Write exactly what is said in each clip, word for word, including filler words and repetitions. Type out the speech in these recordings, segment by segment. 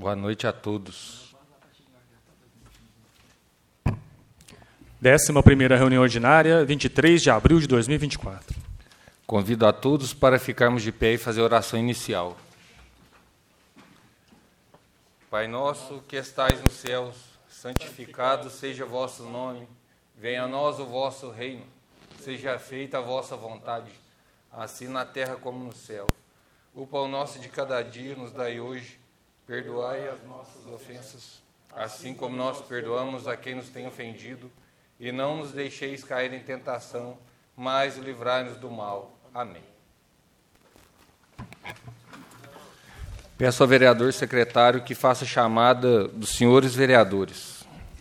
Boa noite a todos. Décima primeira reunião ordinária, vinte e três de abril de dois mil e vinte e quatro. Convido a todos para ficarmos de pé e fazer a oração inicial. Pai nosso que estais nos céus, santificado seja o vosso nome. Venha a nós o vosso reino. Seja feita a vossa vontade, assim na terra como no céu. O pão nosso de cada dia nos dai hoje. Perdoai as nossas ofensas, assim como nós perdoamos a quem nos tem ofendido. E não nos deixeis cair em tentação, mas livrai-nos do mal. Amém. Peço ao vereador secretário que faça a chamada dos senhores vereadores.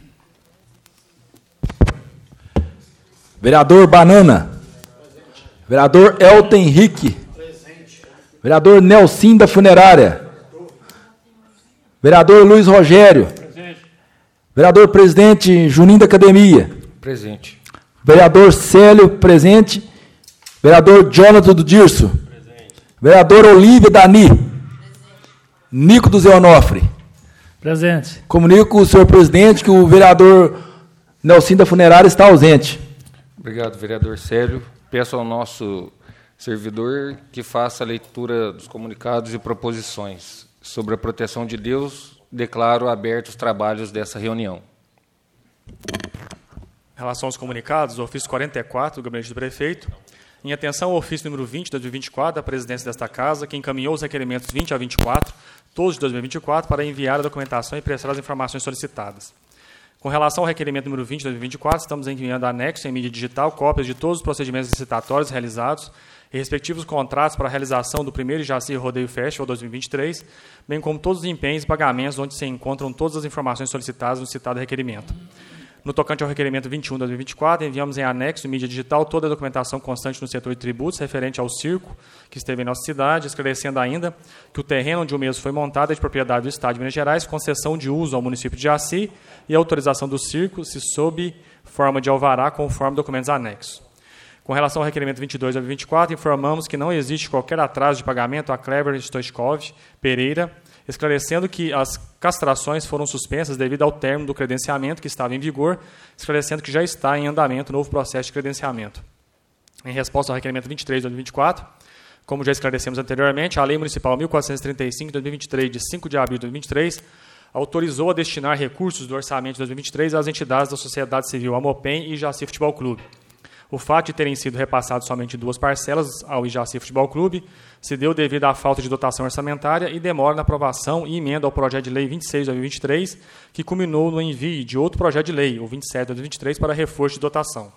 Vereador Banana. Presente. Vereador Elton Henrique. Presente. Vereador Nelson da Funerária. Vereador Luiz Rogério. Presente. Vereador Presidente Juninho da Academia. Presente. Vereador Célio, presente. Vereador Jonathan do Dirso. Presente. Vereador Olívia Dani. Presente. Nico do Zé Onofre. Presente. Comunico o senhor presidente que o vereador Nelson da Funerária está ausente. Obrigado, vereador Célio. Peço ao nosso servidor que faça a leitura dos comunicados e proposições. Sobre a proteção de Deus, declaro abertos os trabalhos dessa reunião. Em relação aos comunicados, o ofício quarenta e quatro do Gabinete do Prefeito, em atenção ao ofício número vinte de dois mil e vinte e quatro da presidência desta Casa, que encaminhou os requerimentos vinte a vinte e quatro, todos de dois mil e vinte e quatro, para enviar a documentação e prestar as informações solicitadas. Com relação ao requerimento número vinte de dois mil e vinte e quatro, estamos enviando anexo em mídia digital cópias de todos os procedimentos licitatórios realizados e respectivos contratos para a realização do primeiro Jaci Rodeio Festival dois mil e vinte e três, bem como todos os empenhos e pagamentos onde se encontram todas as informações solicitadas no citado requerimento. No tocante ao requerimento vinte e um de dois mil e vinte e quatro, enviamos em anexo, em mídia digital, toda a documentação constante no setor de tributos referente ao circo que esteve em nossa cidade, esclarecendo ainda que o terreno onde o mesmo foi montado é de propriedade do Estado de Minas Gerais, concessão de uso ao município de Jaci e autorização do circo, se sob forma de alvará, conforme documentos anexos. Com relação ao requerimento vinte e dois de dois mil e vinte e quatro, informamos que não existe qualquer atraso de pagamento a Kleber Stoichkov Pereira, esclarecendo que as castrações foram suspensas devido ao término do credenciamento que estava em vigor, esclarecendo que já está em andamento o novo processo de credenciamento. Em resposta ao requerimento vinte e três de dois mil e vinte e quatro, como já esclarecemos anteriormente, a Lei Municipal mil quatrocentos e trinta e cinco de dois mil e vinte e três, de cinco de abril de dois mil e vinte e três, autorizou a destinar recursos do orçamento de dois mil e vinte e três às entidades da sociedade civil Amopem e Jaci Futebol Clube. O fato de terem sido repassados somente duas parcelas ao Jaci Futebol Clube se deu devido à falta de dotação orçamentária e demora na aprovação e emenda ao projeto de lei vinte e seis de dois mil e vinte e três, que culminou no envio de outro projeto de lei, o vinte e sete de dois mil e vinte e três, para reforço de dotação.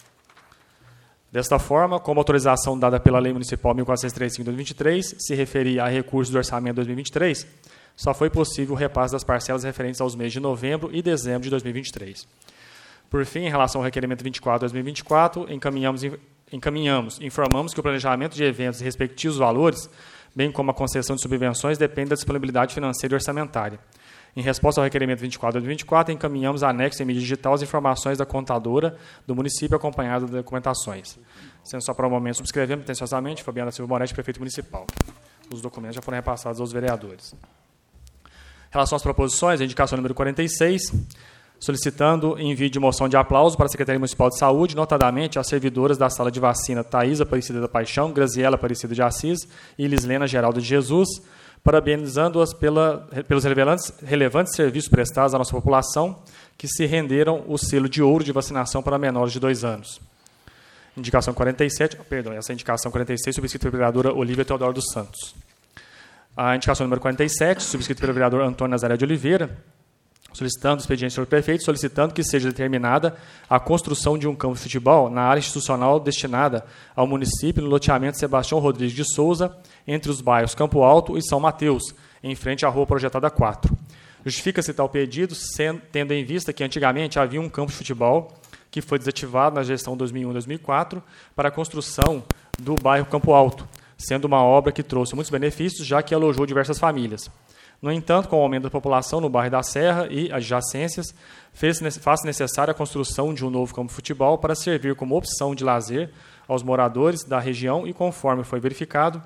Desta forma, como a autorização dada pela Lei Municipal mil quatrocentos e trinta e cinco de dois mil e vinte e três se referia a recursos do orçamento de dois mil e vinte e três, só foi possível o repasse das parcelas referentes aos meses de novembro e dezembro de dois mil e vinte e três. Por fim, em relação ao requerimento vinte e quatro de dois mil e vinte e quatro, encaminhamos, encaminhamos, informamos que o planejamento de eventos e respectivos valores, bem como a concessão de subvenções, depende da disponibilidade financeira e orçamentária. Em resposta ao requerimento vinte e quatro de dois mil e vinte e quatro, encaminhamos anexo em mídia digital as informações da contadora do município acompanhada de documentações. Sendo só para o momento, subscrevemos atenciosamente Fabiana Silva Moretti, prefeito municipal. Os documentos já foram repassados aos vereadores. Em relação às proposições, a indicação número quarenta e seis, solicitando envio de moção de aplauso para a Secretaria Municipal de Saúde, notadamente as servidoras da sala de vacina Thaís Aparecida da Paixão, Graziela Aparecida de Assis e Lislena Geraldo de Jesus, parabenizando-as pela, pelos relevantes, relevantes serviços prestados à nossa população, que se renderam o selo de ouro de vacinação para menores de dois anos. Indicação quarenta e sete, perdão, essa indicação quarenta e seis, subscrita pela vereadora Olívia Teodoro dos Santos. A indicação número quarenta e sete, subscrita pelo vereador Antônio Nazaré de Oliveira, solicitando o expediente do prefeito, solicitando que seja determinada a construção de um campo de futebol na área institucional destinada ao município no loteamento Sebastião Rodrigues de Souza, entre os bairros Campo Alto e São Mateus, em frente à Rua Projetada quatro. Justifica-se tal pedido, sendo, tendo em vista que antigamente havia um campo de futebol que foi desativado na gestão dois mil e um a dois mil e quatro para a construção do bairro Campo Alto, sendo uma obra que trouxe muitos benefícios, já que alojou diversas famílias. No entanto, com o aumento da população no bairro da Serra e adjacências, faz-se necessária a construção de um novo campo de futebol para servir como opção de lazer aos moradores da região e, conforme foi verificado,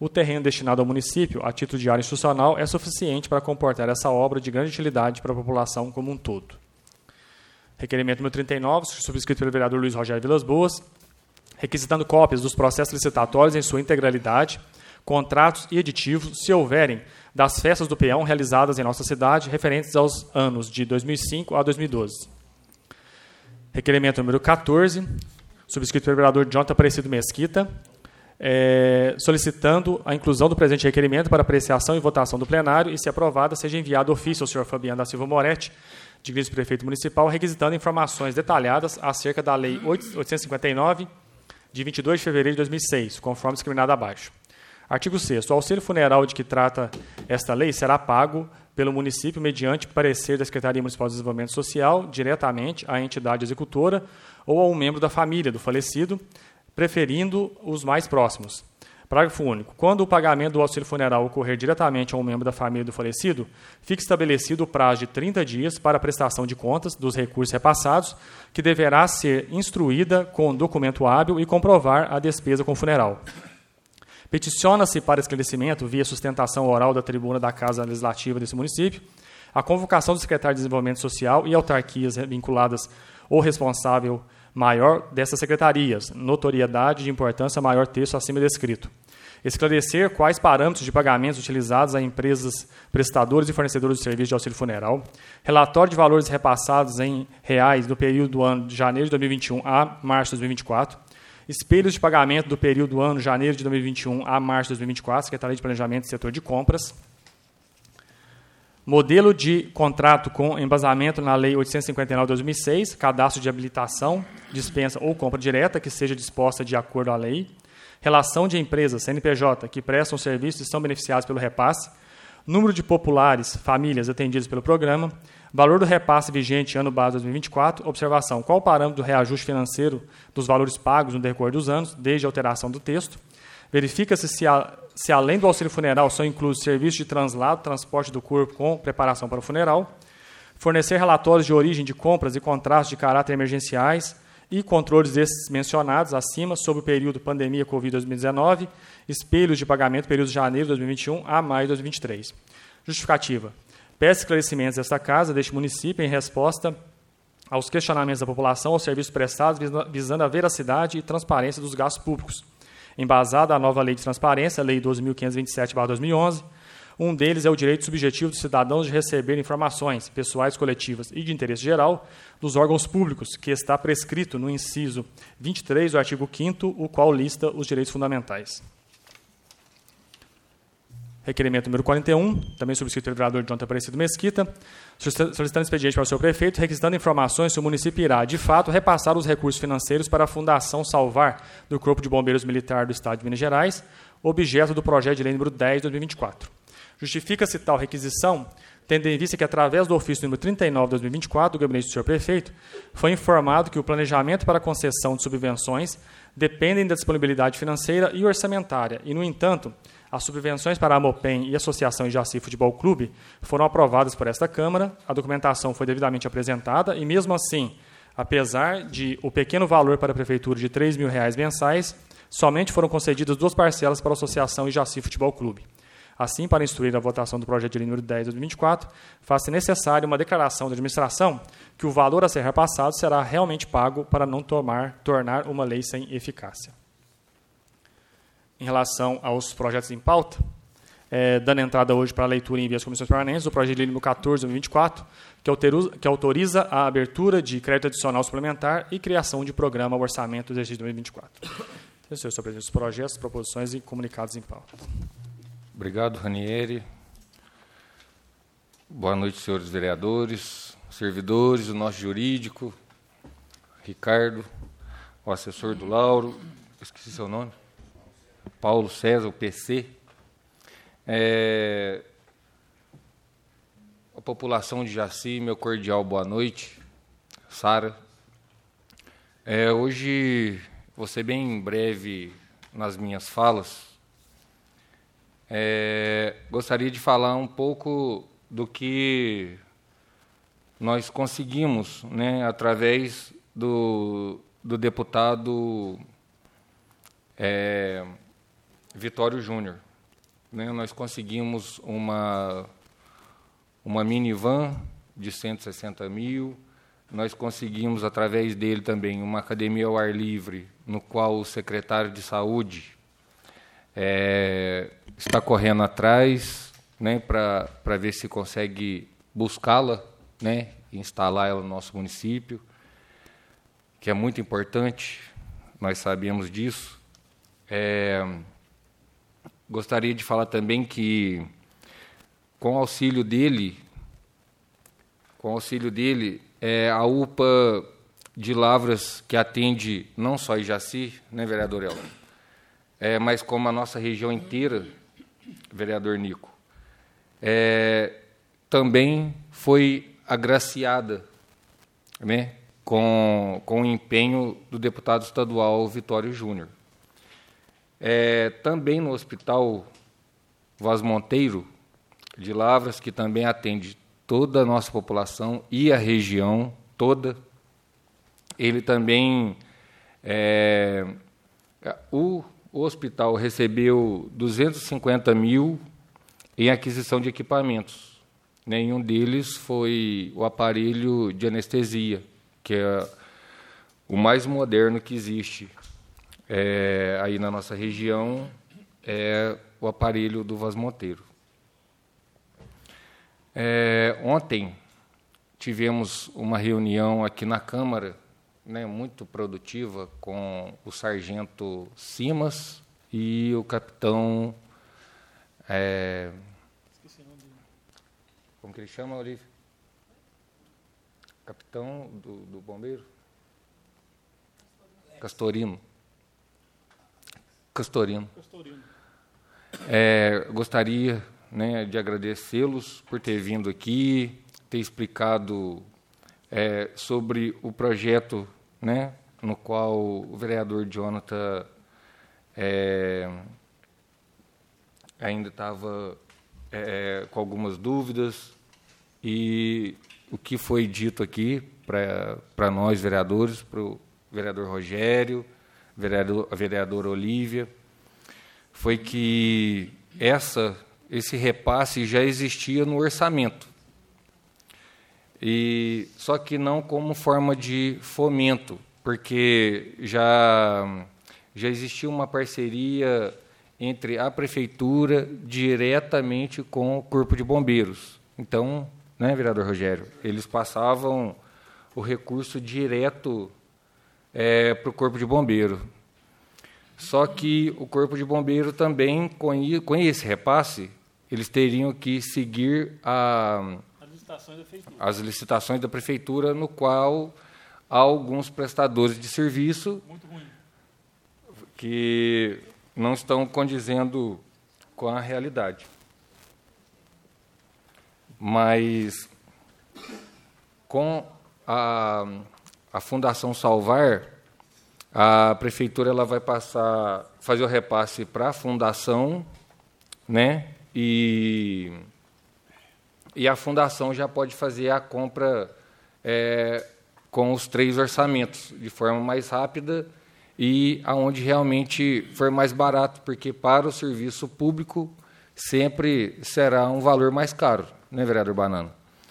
o terreno destinado ao município, a título de área institucional, é suficiente para comportar essa obra de grande utilidade para a população como um todo. Requerimento número trinta e nove, subscrito pelo vereador Luiz Rogério Vilas Boas, requisitando cópias dos processos licitatórios em sua integralidade, contratos e aditivos, se houverem, das festas do peão realizadas em nossa cidade, referentes aos anos de dois mil e cinco a dois mil e doze. Requerimento número quatorze, subscrito pelo vereador Jonathan Aparecido Mesquita, é, solicitando a inclusão do presente requerimento para apreciação e votação do plenário e, se aprovada, seja enviado ofício ao senhor Fabiano da Silva Moretti, de vice-prefeito municipal, requisitando informações detalhadas acerca da Lei oitocentos e cinquenta e nove, de vinte e dois de fevereiro de dois mil e seis, conforme discriminado abaixo. Artigo sexto. O auxílio funeral de que trata esta lei será pago pelo município mediante parecer da Secretaria Municipal de Desenvolvimento Social, diretamente à entidade executora ou a um membro da família do falecido, preferindo os mais próximos. Parágrafo único. Quando o pagamento do auxílio funeral ocorrer diretamente a um membro da família do falecido, fique estabelecido o prazo de trinta dias para a prestação de contas dos recursos repassados, que deverá ser instruída com documento hábil e comprovar a despesa com o funeral. Peticiona-se para esclarecimento, via sustentação oral da tribuna da Casa Legislativa desse município, a convocação do secretário de Desenvolvimento Social e autarquias vinculadas ou responsável maior dessas secretarias, notoriedade de importância maior texto acima descrito. Esclarecer quais parâmetros de pagamentos utilizados a empresas prestadoras e fornecedores de serviços de auxílio funeral, relatório de valores repassados em reais do período do ano de janeiro de dois mil e vinte e um a março de dois mil e vinte e quatro, espelhos de pagamento do período do ano de janeiro de dois mil e vinte e um a março de dois mil e vinte e quatro, Secretaria de Planejamento e Setor de Compras, modelo de contrato com embasamento na Lei oitocentos e cinquenta e nove de dois mil e seis, cadastro de habilitação, dispensa ou compra direta, que seja disposta de acordo à lei, relação de empresas, C N P J, que prestam serviços e são beneficiados pelo repasse, número de populares, famílias atendidas pelo programa, valor do repasse vigente ano base dois mil e vinte e quatro, observação, qual o parâmetro do reajuste financeiro dos valores pagos no decorrer dos anos, desde a alteração do texto, verifica-se se, a, se além do auxílio funeral são inclusos serviços de translado, transporte do corpo com preparação para o funeral, fornecer relatórios de origem de compras e contratos de caráter emergenciais e controles desses mencionados acima sobre o período pandemia Covid dois mil e dezenove, espelhos de pagamento período de janeiro de dois mil e vinte e um a maio de dois mil e vinte e três. Justificativa. Peço esclarecimentos desta Casa, deste município, em resposta aos questionamentos da população aos serviços prestados, visando a veracidade e transparência dos gastos públicos, embasada a nova Lei de Transparência, Lei doze mil quinhentos e vinte e sete barra dois mil e onze. Um deles é o direito subjetivo dos cidadãos de receber informações pessoais, coletivas e de interesse geral dos órgãos públicos, que está prescrito no inciso vinte e três do artigo quinto, o qual lista os direitos fundamentais. Requerimento número quarenta e um, também subscrito pelo vereador Jonathan Aparecido Mesquita, solicitando expediente para o seu prefeito, requisitando informações se o município irá, de fato, repassar os recursos financeiros para a Fundação Salvar do Corpo de Bombeiros Militar do Estado de Minas Gerais, objeto do projeto de lei número dez de dois mil e vinte e quatro. Justifica-se tal requisição, tendo em vista que, através do ofício número trinta e nove de dois mil e vinte e quatro do gabinete do senhor prefeito, foi informado que o planejamento para a concessão de subvenções dependem da disponibilidade financeira e orçamentária, e, no entanto, as subvenções para a Amopem e a Associação Jaci Futebol Clube foram aprovadas por esta Câmara, a documentação foi devidamente apresentada e, mesmo assim, apesar de o pequeno valor para a Prefeitura de três mil reais mensais, somente foram concedidas duas parcelas para a Associação Jaci Futebol Clube. Assim, para instruir a votação do projeto de lei número dez de dois mil e vinte e quatro, faz-se necessária uma declaração da administração que o valor a ser repassado será realmente pago para não tomar, tornar uma lei sem eficácia. Em relação aos projetos em pauta, é, dando entrada hoje para a leitura e envio às comissões permanentes, o projeto de lei número quatorze de dois mil e vinte e quatro, que autoriza, que autoriza a abertura de crédito adicional suplementar e criação de programa orçamento do exercício de dois mil e vinte e quatro. Eu sou o presidente dos projetos, proposições e comunicados em pauta. Obrigado, Ranieri. Boa noite, senhores vereadores, servidores, o nosso jurídico, Ricardo, o assessor do Lauro, esqueci seu nome, Paulo César, o P C. É, a população de Jaci, meu cordial boa noite. Sara. É, hoje, vou ser bem breve nas minhas falas. É, gostaria de falar um pouco do que nós conseguimos, né, através do, do deputado é, Vitório Júnior, né, nós conseguimos uma, uma minivan de cento e sessenta mil, nós conseguimos, através dele também, uma academia ao ar livre, no qual o secretário de Saúde é, está correndo atrás, né, para para ver se consegue buscá-la, né, instalar ela no nosso município, que é muito importante, nós sabemos disso. É, gostaria de falar também que, com o auxílio dele, com o auxílio dele, é, a U P A de Lavras, que atende não só Ijaci, né, vereador Elton, é, mas como a nossa região inteira, vereador Nico, é, também foi agraciada, né, com, com o empenho do deputado estadual Vitório Júnior. É, também no Hospital Vaz Monteiro de Lavras, que também atende toda a nossa população e a região toda, ele também, é, o, o hospital recebeu duzentos e cinquenta mil em aquisição de equipamentos. Nenhum deles foi o aparelho de anestesia, que é o mais moderno que existe é, aí na nossa região, é o aparelho do Vaz Monteiro. É, ontem tivemos uma reunião aqui na Câmara, né, muito produtiva, com o sargento Simas e o capitão... É, como que ele chama, Olívia? Capitão do, do bombeiro? Castorino. Castorino. Castorino. É, gostaria, né, de agradecê-los por ter vindo aqui, ter explicado é, sobre o projeto, né, no qual o vereador Jonathan é, ainda estava é, com algumas dúvidas, e o que foi dito aqui para nós, vereadores, para o vereador Rogério, vereador, a vereadora Olívia, foi que essa, esse repasse já existia no orçamento, e, só que não como forma de fomento, porque já, já existia uma parceria entre a Prefeitura diretamente com o Corpo de Bombeiros. Então, né, vereador Rogério, eles passavam o recurso direto é, para o Corpo de Bombeiro. Só que o Corpo de Bombeiro também, com, com esse repasse, eles teriam que seguir a, as, licitações da Prefeitura. as licitações da Prefeitura, no qual há alguns prestadores de serviço muito ruim, que não estão condizendo com a realidade. Mas, com a, a Fundação Salvar, a Prefeitura ela vai passar, fazer o repasse para a Fundação, né, e, e a Fundação já pode fazer a compra é, com os três orçamentos, de forma mais rápida e aonde realmente for mais barato, porque para o serviço público sempre será um valor mais caro, né, vereador Banana?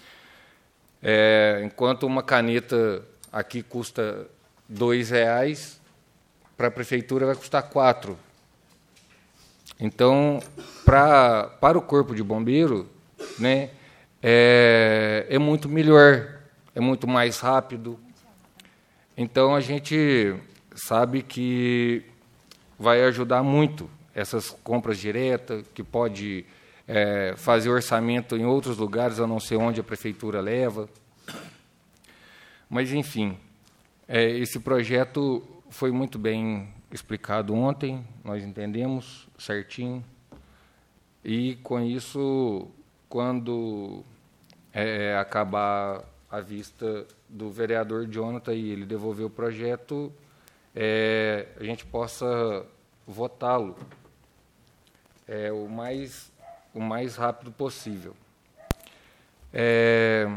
É, enquanto uma caneta aqui custa dois reais, para a Prefeitura vai custar quatro. Então, pra, para o Corpo de Bombeiro, né, é, é muito melhor, é muito mais rápido. Então, a gente sabe que vai ajudar muito essas compras diretas, que pode é, fazer orçamento em outros lugares, a não ser onde a Prefeitura leva. Mas, enfim, é, esse projeto foi muito bem explicado ontem, nós entendemos certinho, e, com isso, quando é, acabar a vista do vereador Jonathan e ele devolver o projeto, é, a gente possa votá-lo é, o, mais, o mais rápido possível. É,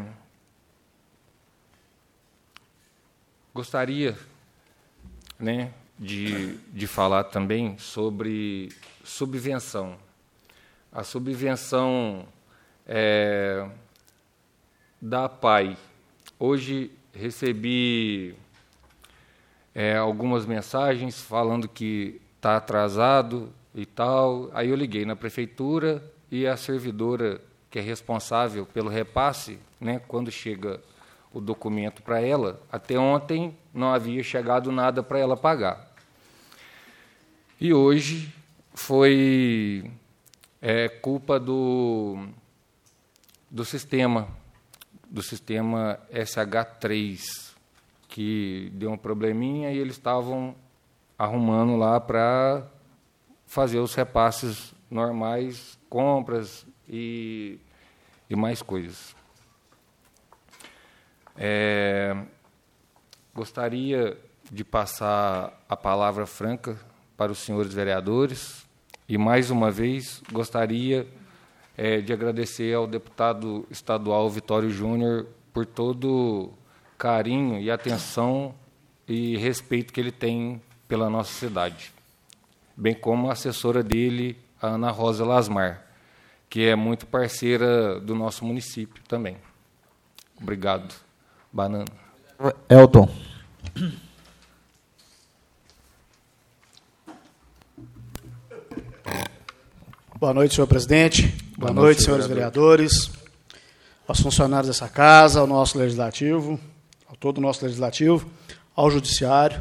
gostaria, né, de, de falar também sobre subvenção. a subvenção é, da P A I. Hoje recebi é, algumas mensagens falando que está atrasado e tal. Aí eu liguei na prefeitura e a servidora que é responsável pelo repasse, né, quando chega o documento para ela, até ontem não havia chegado nada para ela pagar. E hoje foi é, culpa do, do sistema, do sistema S H três, que deu um probleminha e eles estavam arrumando lá para fazer os repasses normais, compras e, e mais coisas. É, gostaria de passar a palavra franca para os senhores vereadores e, mais uma vez, gostaria é, de agradecer ao deputado estadual Vitório Júnior por todo carinho e atenção e respeito que ele tem pela nossa cidade, bem como a assessora dele, a Ana Rosa Lasmar, que é muito parceira do nosso município também. Obrigado. Banana. Elton. Boa noite, senhor presidente. Boa, Boa noite, noite, senhores vereador. vereadores, aos funcionários dessa casa, ao nosso legislativo, ao todo o nosso legislativo, ao judiciário.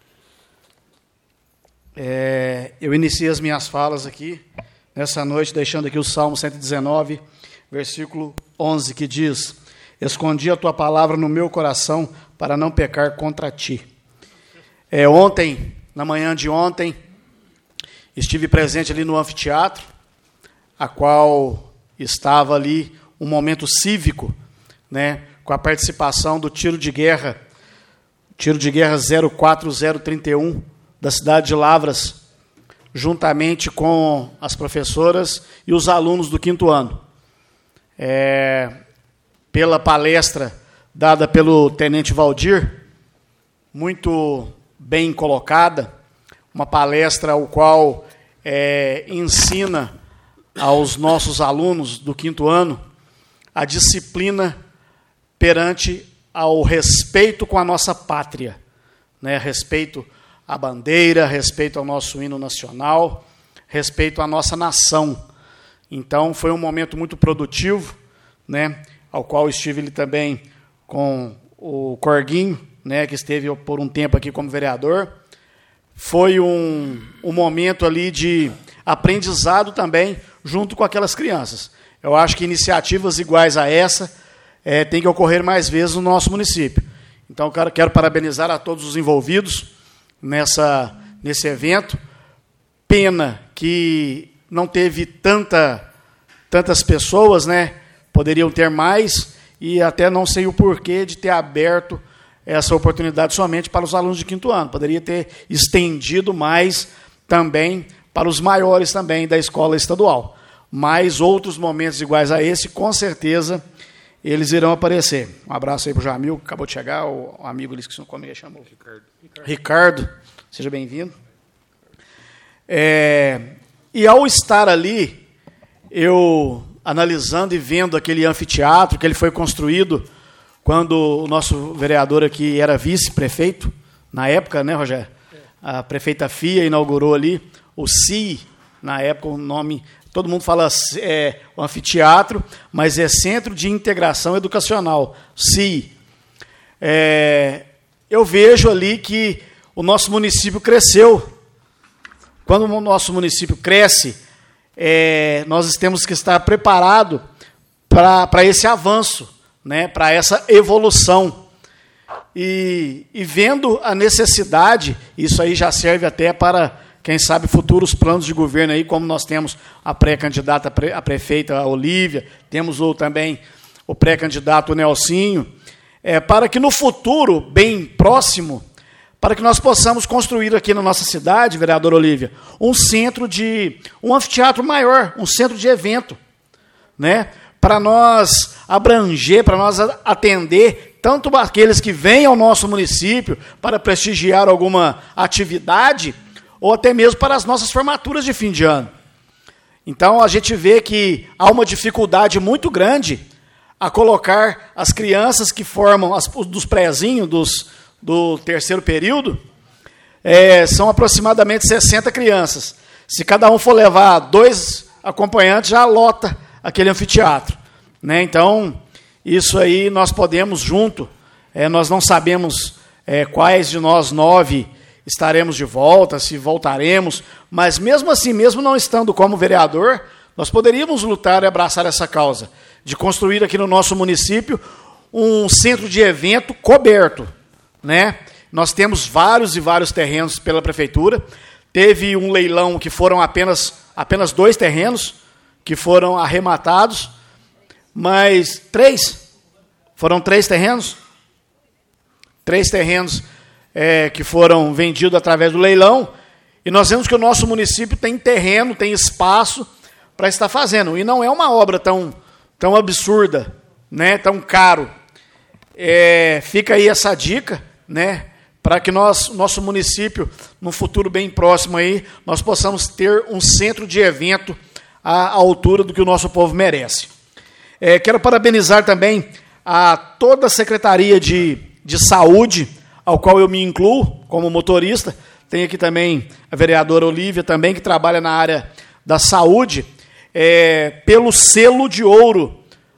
É, eu iniciei as minhas falas aqui, nessa noite, deixando aqui o Salmo cento e dezenove, versículo onze, que diz: escondi a tua palavra no meu coração para não pecar contra ti. É, ontem, na manhã de ontem, estive presente ali no anfiteatro, a qual estava ali um momento cívico, né, com a participação do tiro de guerra, tiro de guerra zero quatro zero trinta e um, da cidade de Lavras, juntamente com as professoras e os alunos do quinto ano. É, pela palestra dada pelo tenente Valdir, muito bem colocada, uma palestra ao qual é, ensina aos nossos alunos do quinto ano a disciplina perante ao respeito com a nossa pátria, né? Respeito à bandeira, respeito ao nosso hino nacional, respeito à nossa nação. Então, foi um momento muito produtivo, né? Ao qual estive ali também com o Corguinho, né? Que esteve por um tempo aqui como vereador. Foi um, um momento ali de aprendizado também, junto com aquelas crianças. Eu acho que iniciativas iguais a essa é, tem que ocorrer mais vezes no nosso município. Então, quero, quero parabenizar a todos os envolvidos nessa, nesse evento. Pena que não teve tanta, tantas pessoas, né? Poderiam ter mais, e até não sei o porquê de ter aberto essa oportunidade somente para os alunos de quinto ano. Poderia ter estendido mais também para os maiores também da escola estadual. Mas outros momentos iguais a esse, com certeza, eles irão aparecer. Um abraço aí para o Jamil, que acabou de chegar, o amigo ali, que como ele chamou. Ricardo. Ricardo, Ricardo, seja bem-vindo. É, e ao estar ali, eu, analisando e vendo aquele anfiteatro que ele foi construído quando o nosso vereador aqui era vice-prefeito, na época, né, Rogério? A prefeita Fia inaugurou ali o C I, na época o nome, todo mundo fala é, o anfiteatro, mas é Centro de Integração Educacional, C I. É, eu vejo ali que o nosso município cresceu. Quando o nosso município cresce, é, nós temos que estar preparados para esse avanço, né, para essa evolução. E, e vendo a necessidade, isso aí já serve até para, quem sabe, futuros planos de governo, aí, como nós temos a pré-candidata a prefeita a Olívia, temos o, também o pré-candidato Nelsinho, é, para que no futuro, bem próximo, para que nós possamos construir aqui na nossa cidade, vereadora Olívia, um centro de, um anfiteatro maior, um centro de evento, né, para nós abranger, para nós atender tanto aqueles que vêm ao nosso município para prestigiar alguma atividade, ou até mesmo para as nossas formaturas de fim de ano. Então, a gente vê que há uma dificuldade muito grande a colocar as crianças que formam, as, dos prézinhos, dos, do terceiro período, é, são aproximadamente sessenta crianças. Se cada um for levar dois acompanhantes, já lota aquele anfiteatro, né? Então, isso aí nós podemos junto, é, nós não sabemos é, quais de nós nove estaremos de volta, se voltaremos, mas mesmo assim, mesmo não estando como vereador, nós poderíamos lutar e abraçar essa causa, de construir aqui no nosso município um centro de evento coberto, né? Nós temos vários e vários terrenos pela prefeitura. Teve um leilão que foram apenas, apenas dois terrenos que foram arrematados, mas três, foram três terrenos, três terrenos é, que foram vendidos através do leilão, e nós vemos que o nosso município tem terreno, tem espaço para estar fazendo, e não é uma obra tão, tão absurda, né, tão caro. É, fica aí essa dica, né, para que nós, nosso município, no futuro bem próximo aí, nós possamos ter um centro de evento à altura do que o nosso povo merece. É, quero parabenizar também a toda a Secretaria de, de Saúde, ao qual eu me incluo como motorista. Tem aqui também a vereadora Olívia, também, que trabalha na área da saúde, é, pelo selo de ouro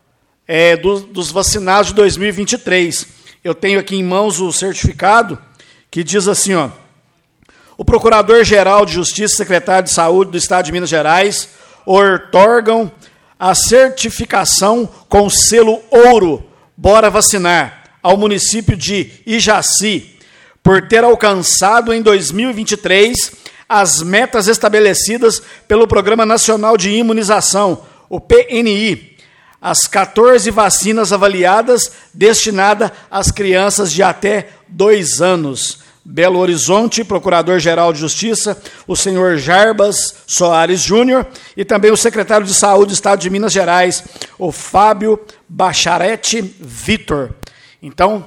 é, do, dos vacinados de dois mil e vinte e três. Eu tenho aqui em mãos o certificado, que diz assim, ó: o Procurador-Geral de Justiça e Secretário de Saúde do Estado de Minas Gerais outorgam a certificação com o selo ouro Bora Vacinar ao município de Ijaci, por ter alcançado em dois mil e vinte e três as metas estabelecidas pelo Programa Nacional de Imunização, o P N I, as quatorze vacinas avaliadas destinadas às crianças de até dois anos. Belo Horizonte, Procurador-Geral de Justiça, o senhor Jarbas Soares Júnior, e também o secretário de Saúde do Estado de Minas Gerais, o Fábio Bacharete Vitor. Então,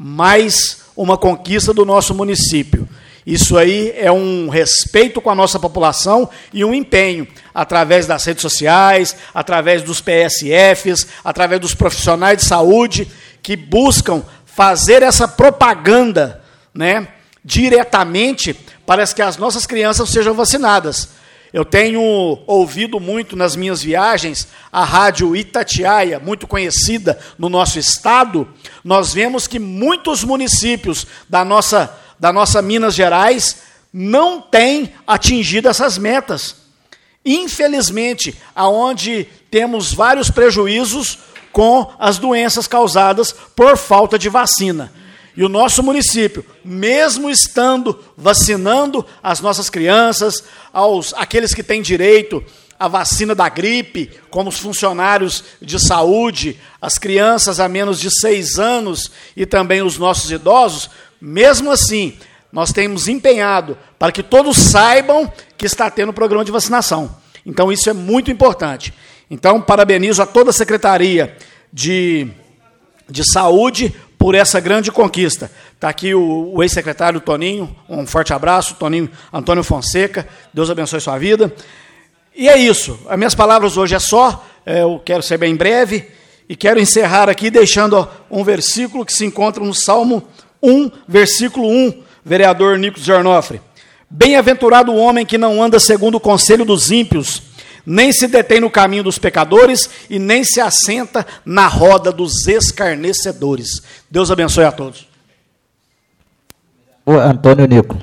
mais uma conquista do nosso município. Isso aí é um respeito com a nossa população e um empenho, através das redes sociais, através dos P S Fs, através dos profissionais de saúde, que buscam fazer essa propaganda, né, diretamente para que as nossas crianças sejam vacinadas. Eu tenho ouvido muito nas minhas viagens a rádio Itatiaia, muito conhecida no nosso estado. Nós vemos que muitos municípios da nossa, da nossa Minas Gerais não têm atingido essas metas. Infelizmente, aonde temos vários prejuízos com as doenças causadas por falta de vacina. E o nosso município, mesmo estando vacinando as nossas crianças, aos, aqueles que têm direito à vacina da gripe, como os funcionários de saúde, as crianças a menos de seis anos e também os nossos idosos, mesmo assim, nós temos empenhado para que todos saibam que está tendo programa de vacinação. Então, isso é muito importante. Então, parabenizo a toda a Secretaria de, de Saúde por essa grande conquista. Está aqui o, o ex-secretário Toninho, um forte abraço, Toninho Antônio Fonseca, Deus abençoe sua vida. E é isso, as minhas palavras hoje é só, eu quero ser bem breve, e quero encerrar aqui deixando um versículo que se encontra no Salmo um, versículo um, vereador Nico Zornofre. Bem-aventurado o homem que não anda segundo o conselho dos ímpios, nem se detém no caminho dos pecadores e nem se assenta na roda dos escarnecedores. Deus abençoe a todos. O Antônio Nico.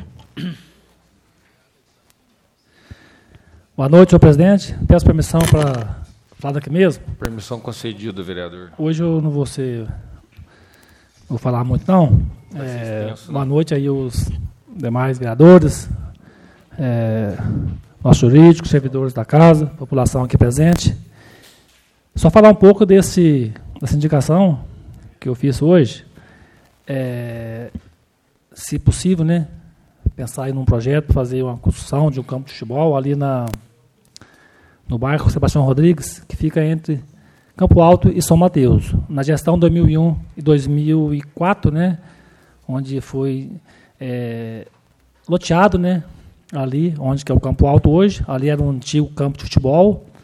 Boa noite, senhor presidente. Peço permissão para falar daqui mesmo. Permissão concedida, vereador. Hoje eu não vou ser, vou falar muito não. É, extenso, boa noite aí os demais vereadores, é, nossos jurídicos, servidores da casa, população aqui presente. Só falar um pouco desse, dessa indicação que eu fiz hoje. É, se possível, né, pensar em um projeto para fazer uma construção de um campo de futebol ali na, no bairro Sebastião Rodrigues, que fica entre Campo Alto e São Mateus. Na gestão dois mil e um e dois mil e quatro, né, onde foi é, loteado, né, ali, onde que é o Campo Alto hoje, ali era um antigo campo de futebol,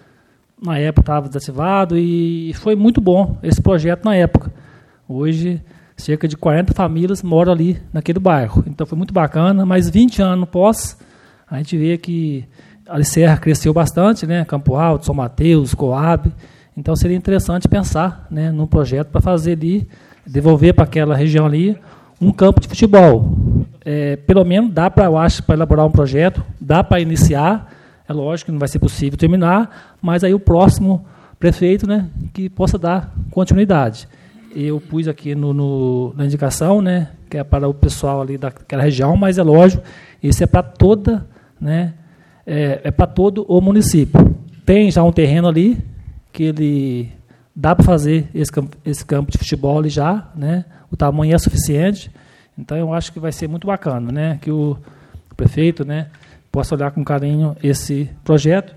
na época estava desativado e foi muito bom esse projeto na época. Hoje, cerca de quarenta famílias moram ali naquele bairro. Então, foi muito bacana, mas vinte anos pós, a gente vê que a Serra cresceu bastante, né? Campo Alto, São Mateus, Coab. Então, seria interessante pensar, né, num projeto para fazer ali, devolver para aquela região ali um campo de futebol. É, pelo menos dá para, eu acho, para elaborar um projeto, dá para iniciar. É lógico que não vai ser possível terminar, mas aí o próximo prefeito, né, que possa dar continuidade. Eu pus aqui no, no, na indicação, né, que é para o pessoal ali daquela região, mas é lógico, isso é para toda, né, é, é para todo o município. Tem já um terreno ali que ele dá para fazer esse campo, esse campo de futebol ali já, né, o tamanho é suficiente. Então eu acho que vai ser muito bacana, né, que o prefeito, né, possa olhar com carinho esse projeto.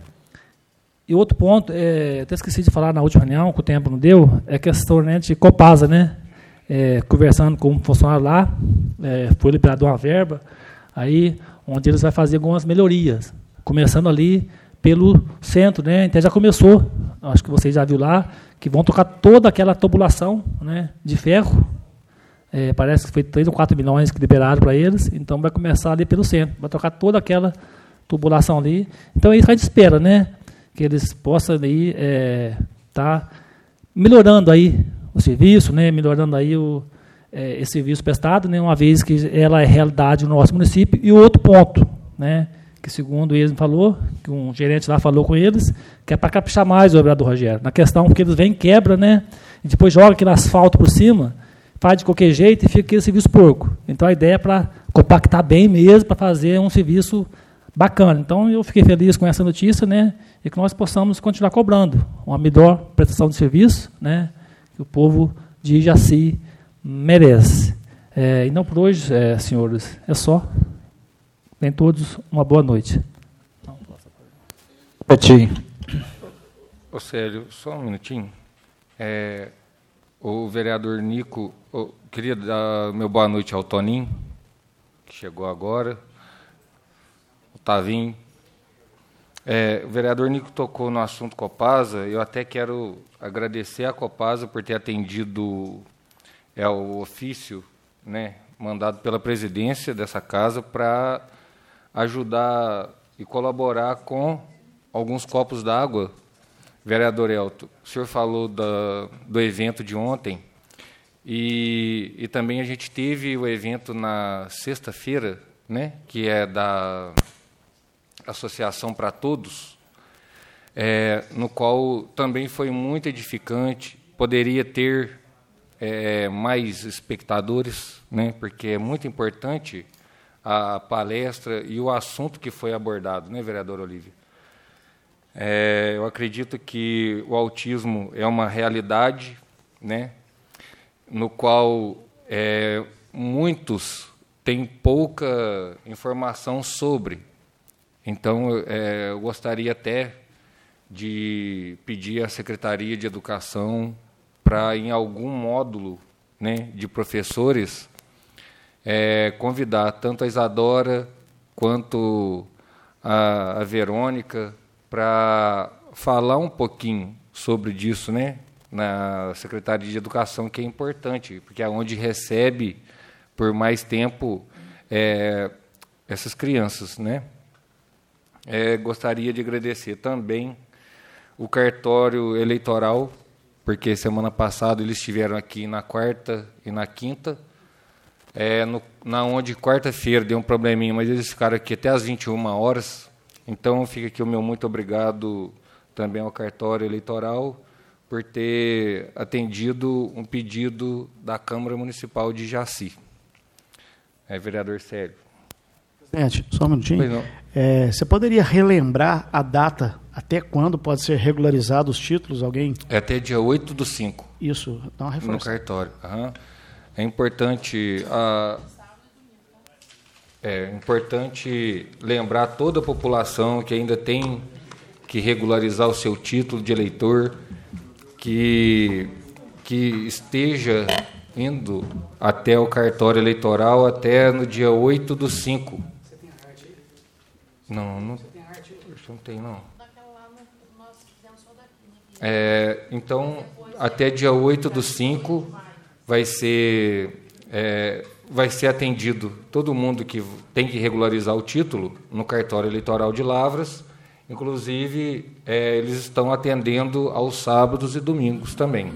E outro ponto, é, até esqueci de falar na última reunião, que o tempo não deu, é a questão, né, de Copasa, né? É, conversando com um funcionário lá, é, foi liberado uma verba, aí, onde eles vão fazer algumas melhorias, começando ali pelo centro, né? Até já começou, acho que vocês já viram lá, que vão trocar toda aquela tubulação, né, de ferro. É, parece que foi três ou quatro milhões que liberaram para eles, então vai começar ali pelo centro, vai trocar toda aquela tubulação ali. Então é isso que a gente espera, né? Que eles possam aí é, tá melhorando aí o serviço, né? Melhorando aí o, é, esse serviço prestado, né? Uma vez que ela é realidade no nosso município. E o outro ponto, né? Que segundo eles falou, que um gerente lá falou com eles, que é para caprichar mais o vereador Rogério, na questão porque eles vêm, quebra, né? E depois joga aquele asfalto por cima, faz de qualquer jeito e fica aquele serviço porco. Então, a ideia é para compactar bem mesmo, para fazer um serviço bacana. Então, eu fiquei feliz com essa notícia, né, e que nós possamos continuar cobrando uma melhor prestação de serviço, né, que o povo de Jaci merece. É, e não por hoje, é, senhores, é só. Tenham todos uma boa noite. Petinho. Ô, Célio, só um minutinho. É... O vereador Nico, eu queria dar meu boa noite ao Toninho, que chegou agora, o Tavinho. É, o vereador Nico tocou no assunto Copasa, eu até quero agradecer à Copasa por ter atendido é, o ofício, né, mandado pela presidência dessa casa para ajudar e colaborar com alguns copos d'água. Vereador Elton, o senhor falou da, do evento de ontem e, e também a gente teve o evento na sexta-feira, né, que é da Associação para Todos, é, no qual também foi muito edificante, poderia ter é, mais espectadores, né, porque é muito importante a palestra e o assunto que foi abordado, né, vereador Olívia? É, eu acredito que o autismo é uma realidade, né, no qual é, muitos têm pouca informação sobre. Então, é, eu gostaria até de pedir à Secretaria de Educação para, em algum módulo, né, de professores, é, convidar tanto a Isadora quanto a, a Verônica, para falar um pouquinho sobre disso, né, na Secretaria de Educação, que é importante, porque é onde recebe por mais tempo é, essas crianças, né. É, gostaria de agradecer também o cartório eleitoral, porque semana passada eles estiveram aqui na quarta e na quinta, é, no, na onde quarta-feira deu um probleminha, mas eles ficaram aqui até às vinte e uma horas. Então, fica aqui o meu muito obrigado também ao cartório eleitoral por ter atendido um pedido da Câmara Municipal de Jaci. É, vereador Célio. Presidente, só um minutinho. É, você poderia relembrar a data, até quando pode ser regularizado os títulos? Alguém? É até dia oito do cinco. Isso, dá uma reforça. No cartório. Uhum. É importante... A, É importante lembrar toda a população que ainda tem que regularizar o seu título de eleitor, que, que esteja indo até o cartório eleitoral até no dia oito do cinco. Você tem a arte aí? Não, não, não tem, não. Daquela lá nós fizemos só daqui. É, então, até dia oito do cinco vai ser, é, vai ser atendido todo mundo que tem que regularizar o título no cartório eleitoral de Lavras. Inclusive, é, eles estão atendendo aos sábados e domingos também.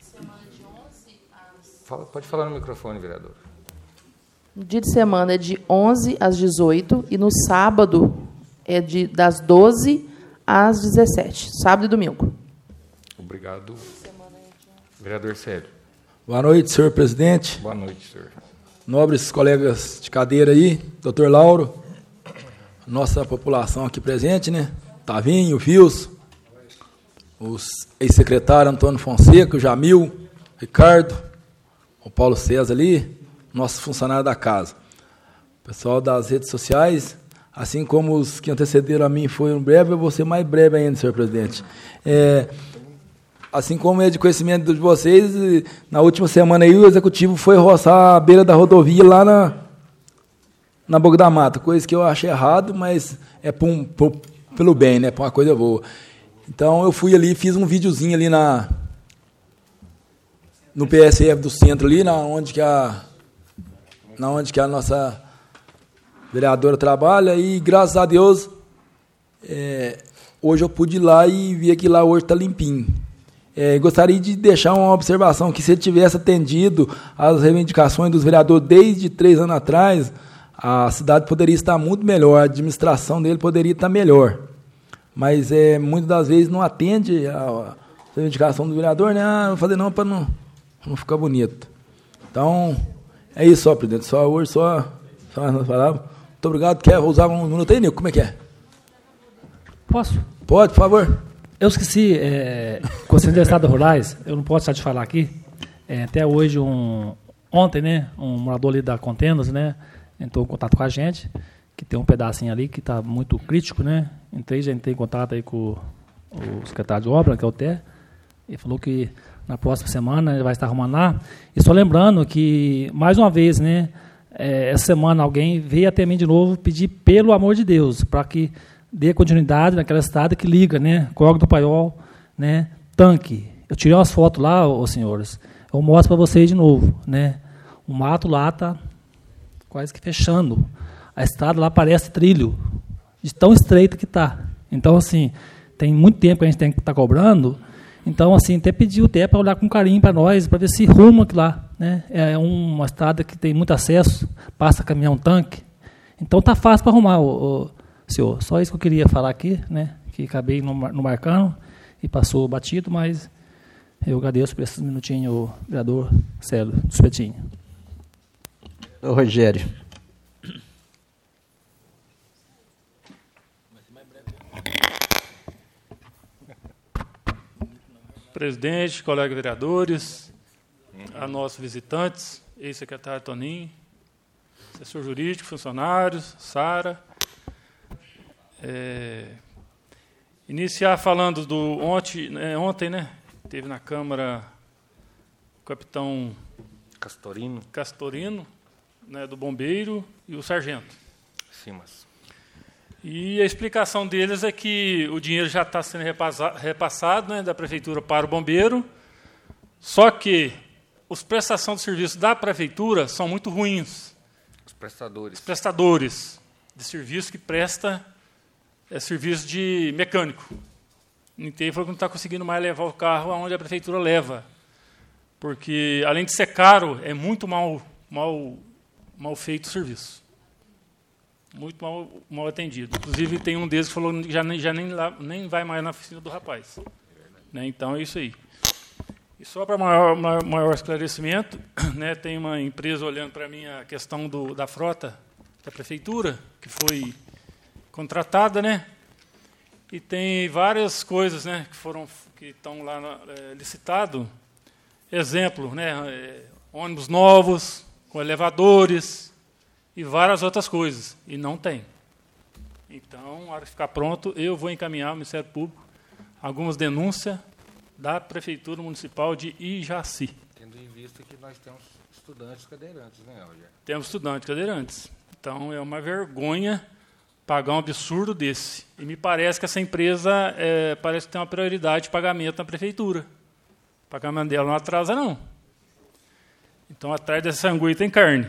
Fala, pode falar no microfone, vereador. No dia de semana é de onze às dezoito e no sábado é de, das doze às dezessete, sábado e domingo. Obrigado. Vereador Célio. Boa noite, senhor presidente. Boa noite, senhor. Nobres colegas de cadeira aí, doutor Lauro, nossa população aqui presente, né? Tavinho, Vilso, os ex-secretários Antônio Fonseca, o Jamil, Ricardo, o Paulo César ali, nossos funcionários da casa. Pessoal das redes sociais, assim como os que antecederam a mim foram breve, eu vou ser mais breve ainda, senhor presidente. É, assim como é de conhecimento de vocês, na última semana aí o executivo foi roçar a beira da rodovia lá na, na Boca da Mata, coisa que eu achei errado, mas é por um, por, pelo bem, né, por uma coisa boa. Então eu fui ali, fiz um videozinho ali na, no P S F do centro ali, na onde que a, na onde que a nossa vereadora trabalha, e graças a Deus, é, hoje eu pude ir lá e vi que lá hoje está limpinho. É, gostaria de deixar uma observação, que se ele tivesse atendido às reivindicações dos vereadores desde três anos atrás, a cidade poderia estar muito melhor, a administração dele poderia estar melhor. Mas é, muitas das vezes não atende a reivindicação do vereador, né? Ah, não vou fazer não para não, não ficar bonito. Então, é isso só, presidente. Só hoje, só, só as palavras. Muito obrigado. Quer usar um minuto aí, Nico? Como é que é? Posso? Pode, por favor. Eu esqueci, é, Conselho de Estado Rurais, eu não posso deixar de falar aqui. É, até hoje, um, ontem, né, um morador ali da Contendas, né, entrou em contato com a gente, que tem um pedacinho ali que está muito crítico, né. Entrei, já entrei em contato aí com o, o secretário de obra, que é o Té, e falou que na próxima semana ele vai estar arrumando lá. E só lembrando que, mais uma vez, né, é, essa semana alguém veio até mim de novo pedir, pelo amor de Deus, para que dê continuidade naquela estrada que liga, né, Córrego do Paiol, né, tanque. Eu tirei umas fotos lá, ô, senhores, eu mostro para vocês de novo, né, o mato lá está quase que fechando, a estrada lá parece trilho, de tão estreita que está. Então, assim, tem muito tempo que a gente tem que estar tá cobrando, então, assim, até pediu até para olhar com carinho para nós, para ver se rumo aqui lá, né, é uma estrada que tem muito acesso, passa caminhão tanque, então está fácil para arrumar, o, o senhor, só isso que eu queria falar aqui, né, que acabei no, no marcando e passou batido, mas eu agradeço por esses minutinhos, vereador Célio do Espetinho. Rogério. Presidente, colegas vereadores, a nossos visitantes, ex-secretário Toninho, assessor jurídico, funcionários, Sara. É, iniciar falando do ontem, né, ontem, né, teve na Câmara o capitão Castorino, Castorino, né, do Bombeiro, e o sargento. Simas. E a explicação deles é que o dinheiro já está sendo repassa, repassado, né, da Prefeitura para o Bombeiro, só que os prestações de serviço da Prefeitura são muito ruins. Os prestadores. Os prestadores de serviço que presta é serviço de mecânico. Ninguém falou que não está conseguindo mais levar o carro aonde a prefeitura leva. Porque, além de ser caro, é muito mal, mal, mal feito o serviço. Muito mal, mal atendido. Inclusive, tem um deles que falou que já, nem, já nem, lá, nem vai mais na oficina do rapaz. Né? Então, é isso aí. E só para maior, maior, maior esclarecimento, né, tem uma empresa olhando para mim a questão do, da frota da prefeitura, que foi contratada, né? E tem várias coisas, né, que foram que estão lá é, licitado. Exemplo, né, é, ônibus novos com elevadores e várias outras coisas, e não tem. Então, na hora de ficar pronto, eu vou encaminhar ao Ministério Público algumas denúncias da Prefeitura Municipal de Ijaci. Tendo em vista que nós temos estudantes cadeirantes, né, Roger? Temos estudantes cadeirantes. Então, é uma vergonha pagar um absurdo desse. E me parece que essa empresa é, parece que tem uma prioridade de pagamento na prefeitura. O pagamento dela não atrasa, não. Então, atrás dessa anguia tem carne.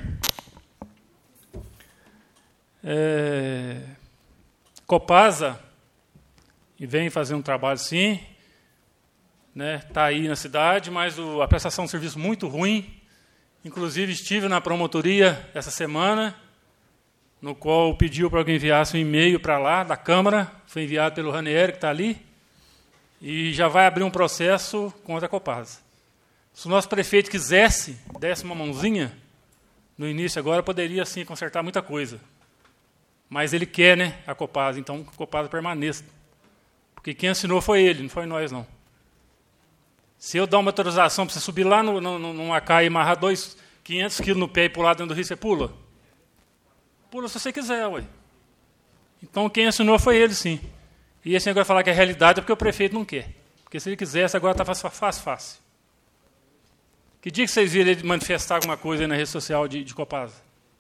É, Copasa, e vem fazer um trabalho, sim, né, está aí na cidade, mas o, a prestação de serviço muito ruim. Inclusive, estive na promotoria essa semana, no qual pediu para que enviasse um e-mail para lá, da Câmara, foi enviado pelo Ranieri, que está ali, e já vai abrir um processo contra a Copasa. Se o nosso prefeito quisesse, desse uma mãozinha, no início agora, poderia, sim, consertar muita coisa. Mas ele quer, né, a Copasa, então a Copasa permaneça. Porque quem assinou foi ele, não foi nós, não. Se eu dar uma autorização para você subir lá no, no, numa caia e amarrar dois, quinhentos quilos no pé e pular dentro do rio, você pula? Pula se você quiser, ué. Então quem assinou foi ele, sim. E esse negócio de falar que é realidade é porque o prefeito não quer. Porque se ele quisesse, agora está fácil, fácil, fácil. Que dia que vocês viram ele manifestar alguma coisa aí na rede social de, de Copasa?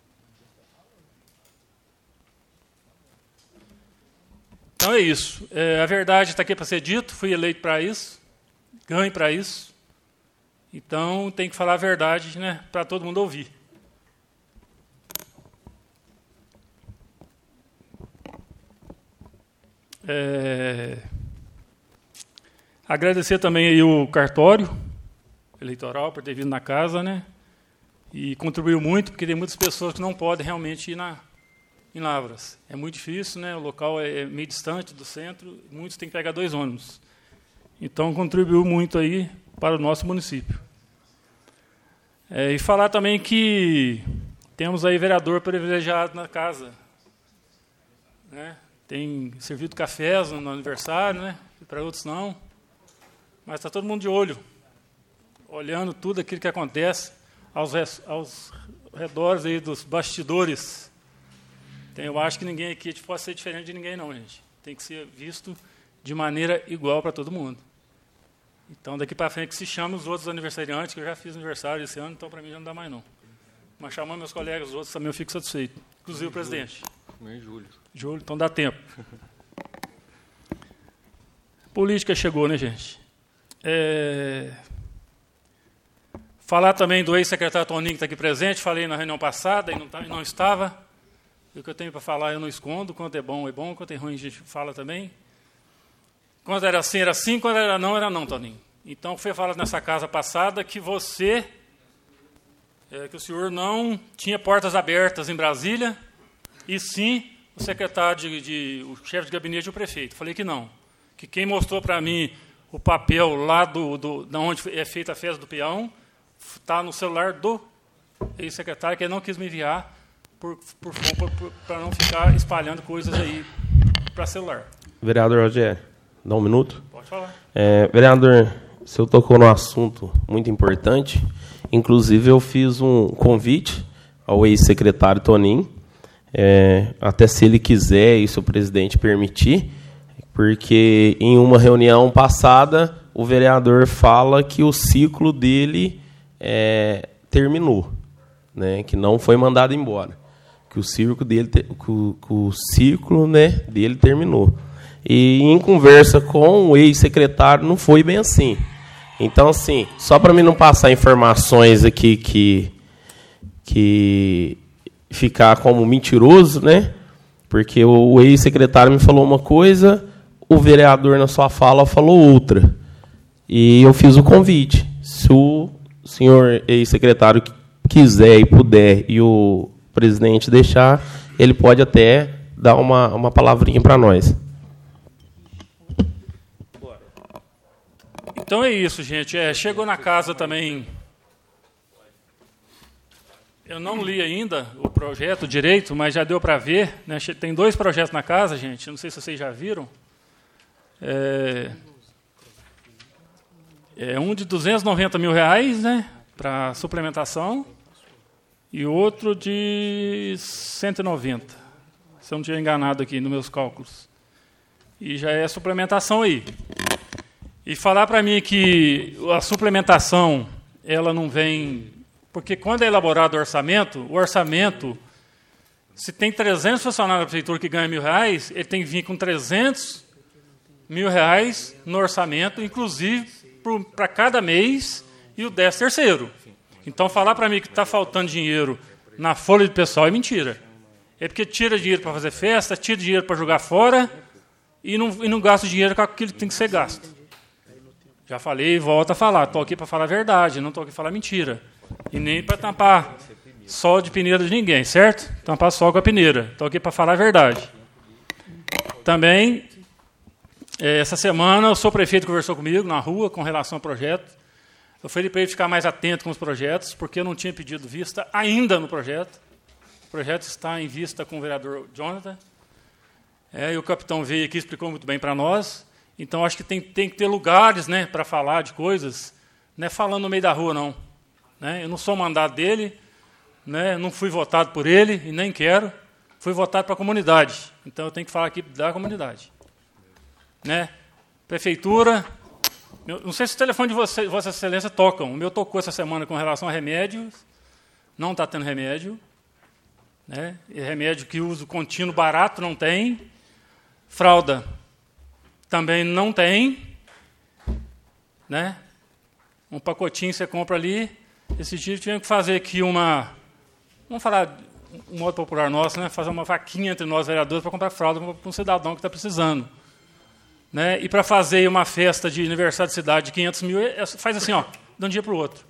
Então é isso. É, a verdade está aqui para ser dito, fui eleito para isso, ganho para isso. Então tem que falar a verdade, né, para todo mundo ouvir. É, agradecer também aí o cartório eleitoral por ter vindo na casa, né? E contribuiu muito, porque tem muitas pessoas que não podem realmente ir na, em Lavras. É muito difícil, né? O local é meio distante do centro, muitos têm que pegar dois ônibus. Então, contribuiu muito aí para o nosso município. É, e falar também que temos aí vereador privilegiado na casa, né? Tem servido cafés no aniversário, né? E para outros não. Mas está todo mundo de olho, olhando tudo aquilo que acontece aos, aos redores aí dos bastidores. Então, eu acho que ninguém aqui pode ser diferente de ninguém, não, gente. Tem que ser visto de maneira igual para todo mundo. Então, daqui para frente, que se chama os outros aniversariantes, que eu já fiz aniversário esse ano, então para mim já não dá mais, não. Mas chamando meus colegas, os outros também eu fico satisfeito. Inclusive o presidente. Em julho. Julho, então dá tempo. Política chegou, né, gente? É... Falar também do ex-secretário Toninho, que está aqui presente. Falei na reunião passada e não, tá, não estava. O que eu tenho para falar eu não escondo. Quando é bom, é bom. Quando é ruim, a gente fala também. Quando era assim, era assim. Quando era não, era não, Toninho. Então, foi falado nessa casa passada que você, é, que o senhor não tinha portas abertas em Brasília, e sim o secretário, de, de, o chefe de gabinete e o prefeito. Falei que não. Que quem mostrou para mim o papel lá do, do, da onde é feita a festa do peão está no celular do ex-secretário, que ele não quis me enviar por, por, por, por, para não ficar espalhando coisas aí para celular. Vereador Rogério, dá um minuto. Pode falar. É, vereador, o senhor tocou num assunto muito importante. Inclusive, eu fiz um convite ao ex-secretário Toninho, é, até se ele quiser e se o presidente permitir, porque em uma reunião passada o vereador fala que o ciclo dele é, terminou, né, que não foi mandado embora, que o ciclo dele, que o, que o ciclo, né, dele terminou. E em conversa com o ex-secretário não foi bem assim. Então, assim, só para mim não passar informações aqui que que ficar como mentiroso, né? Porque o ex-secretário me falou uma coisa, o vereador na sua fala falou outra. E eu fiz o convite. Se o senhor ex-secretário quiser e puder e o presidente deixar, ele pode até dar uma, uma palavrinha para nós. Então é isso, gente. É, chegou na casa também. Eu não li ainda o projeto direito, mas já deu para ver, né? Tem dois projetos na casa, gente. Não sei se vocês já viram. É, é um de duzentos e noventa mil reais, né, para suplementação, e outro de cento e noventa, se eu não estiver enganado aqui nos meus cálculos. E já é suplementação aí. E falar para mim que a suplementação ela não vem... Porque quando é elaborado o orçamento, o orçamento Se tem trezentos funcionários da prefeitura que ganham mil reais, ele tem que vir com trezentos mil reais no orçamento, inclusive para cada mês e o décimo terceiro. Então, falar para mim que está faltando dinheiro na folha de pessoal é mentira. É porque tira dinheiro para fazer festa, tira dinheiro para jogar fora e não, e não gasta dinheiro com aquilo que tem que ser gasto. Já falei e volto a falar. Estou aqui para falar a verdade, não estou aqui para falar mentira. E nem para tampar sol de peneira de ninguém, certo? Tampar sol com a peneira. Estou aqui para falar a verdade. Também, essa semana, o seu prefeito conversou comigo na rua com relação ao projeto. Eu falei para ele ficar mais atento com os projetos, porque eu não tinha pedido vista ainda no projeto. O projeto está em vista com o vereador Jonathan. É, e o capitão veio aqui e explicou muito bem para nós. Então, acho que tem, tem que ter lugares, né, para falar de coisas, não é falando no meio da rua, não. Né? Eu não sou mandado dele, né, não fui votado por ele e nem quero. Fui votado para a comunidade. Então, eu tenho que falar aqui da comunidade. Né? Prefeitura... Eu não sei se o telefone de você, Vossa Excelência tocam. O meu tocou essa semana com relação a remédios. Não está tendo remédio. Né? E remédio que uso contínuo barato não tem. Fralda também não tem. Né? Um pacotinho você compra ali. Esse dia tivemos que fazer aqui uma... Vamos falar um modo popular nosso, né? Fazer uma vaquinha entre nós, vereadores, para comprar fralda para um cidadão que está precisando. Né? E para fazer uma festa de aniversário de cidade de quinhentos mil, faz assim, ó, de um dia para o outro.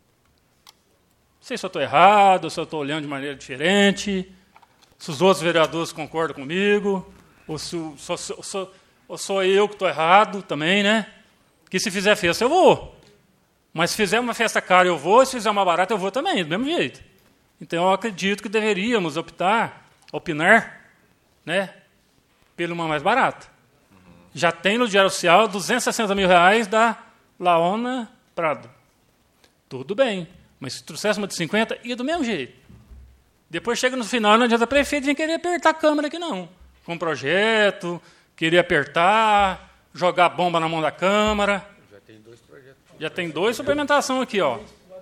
Não sei se eu estou errado, se eu estou olhando de maneira diferente, se os outros vereadores concordam comigo, ou se sou, sou, sou, ou sou eu que estou errado também, né? Que se fizer festa, eu vou. Mas se fizer uma festa cara, eu vou, se fizer uma barata, eu vou também, do mesmo jeito. Então, eu acredito que deveríamos optar, opinar, né, pela uma mais barata. Já tem no Diário Oficial duzentos e sessenta mil reais da Laona Prado. Tudo bem, mas se trouxesse uma de cinquenta, ia do mesmo jeito. Depois chega no final, não adianta o prefeito vir querer apertar a Câmara aqui, não. Com projeto, querer apertar, jogar bomba na mão da Câmara. Já tem dois projetos. Já tem dois suplementação aqui, ó.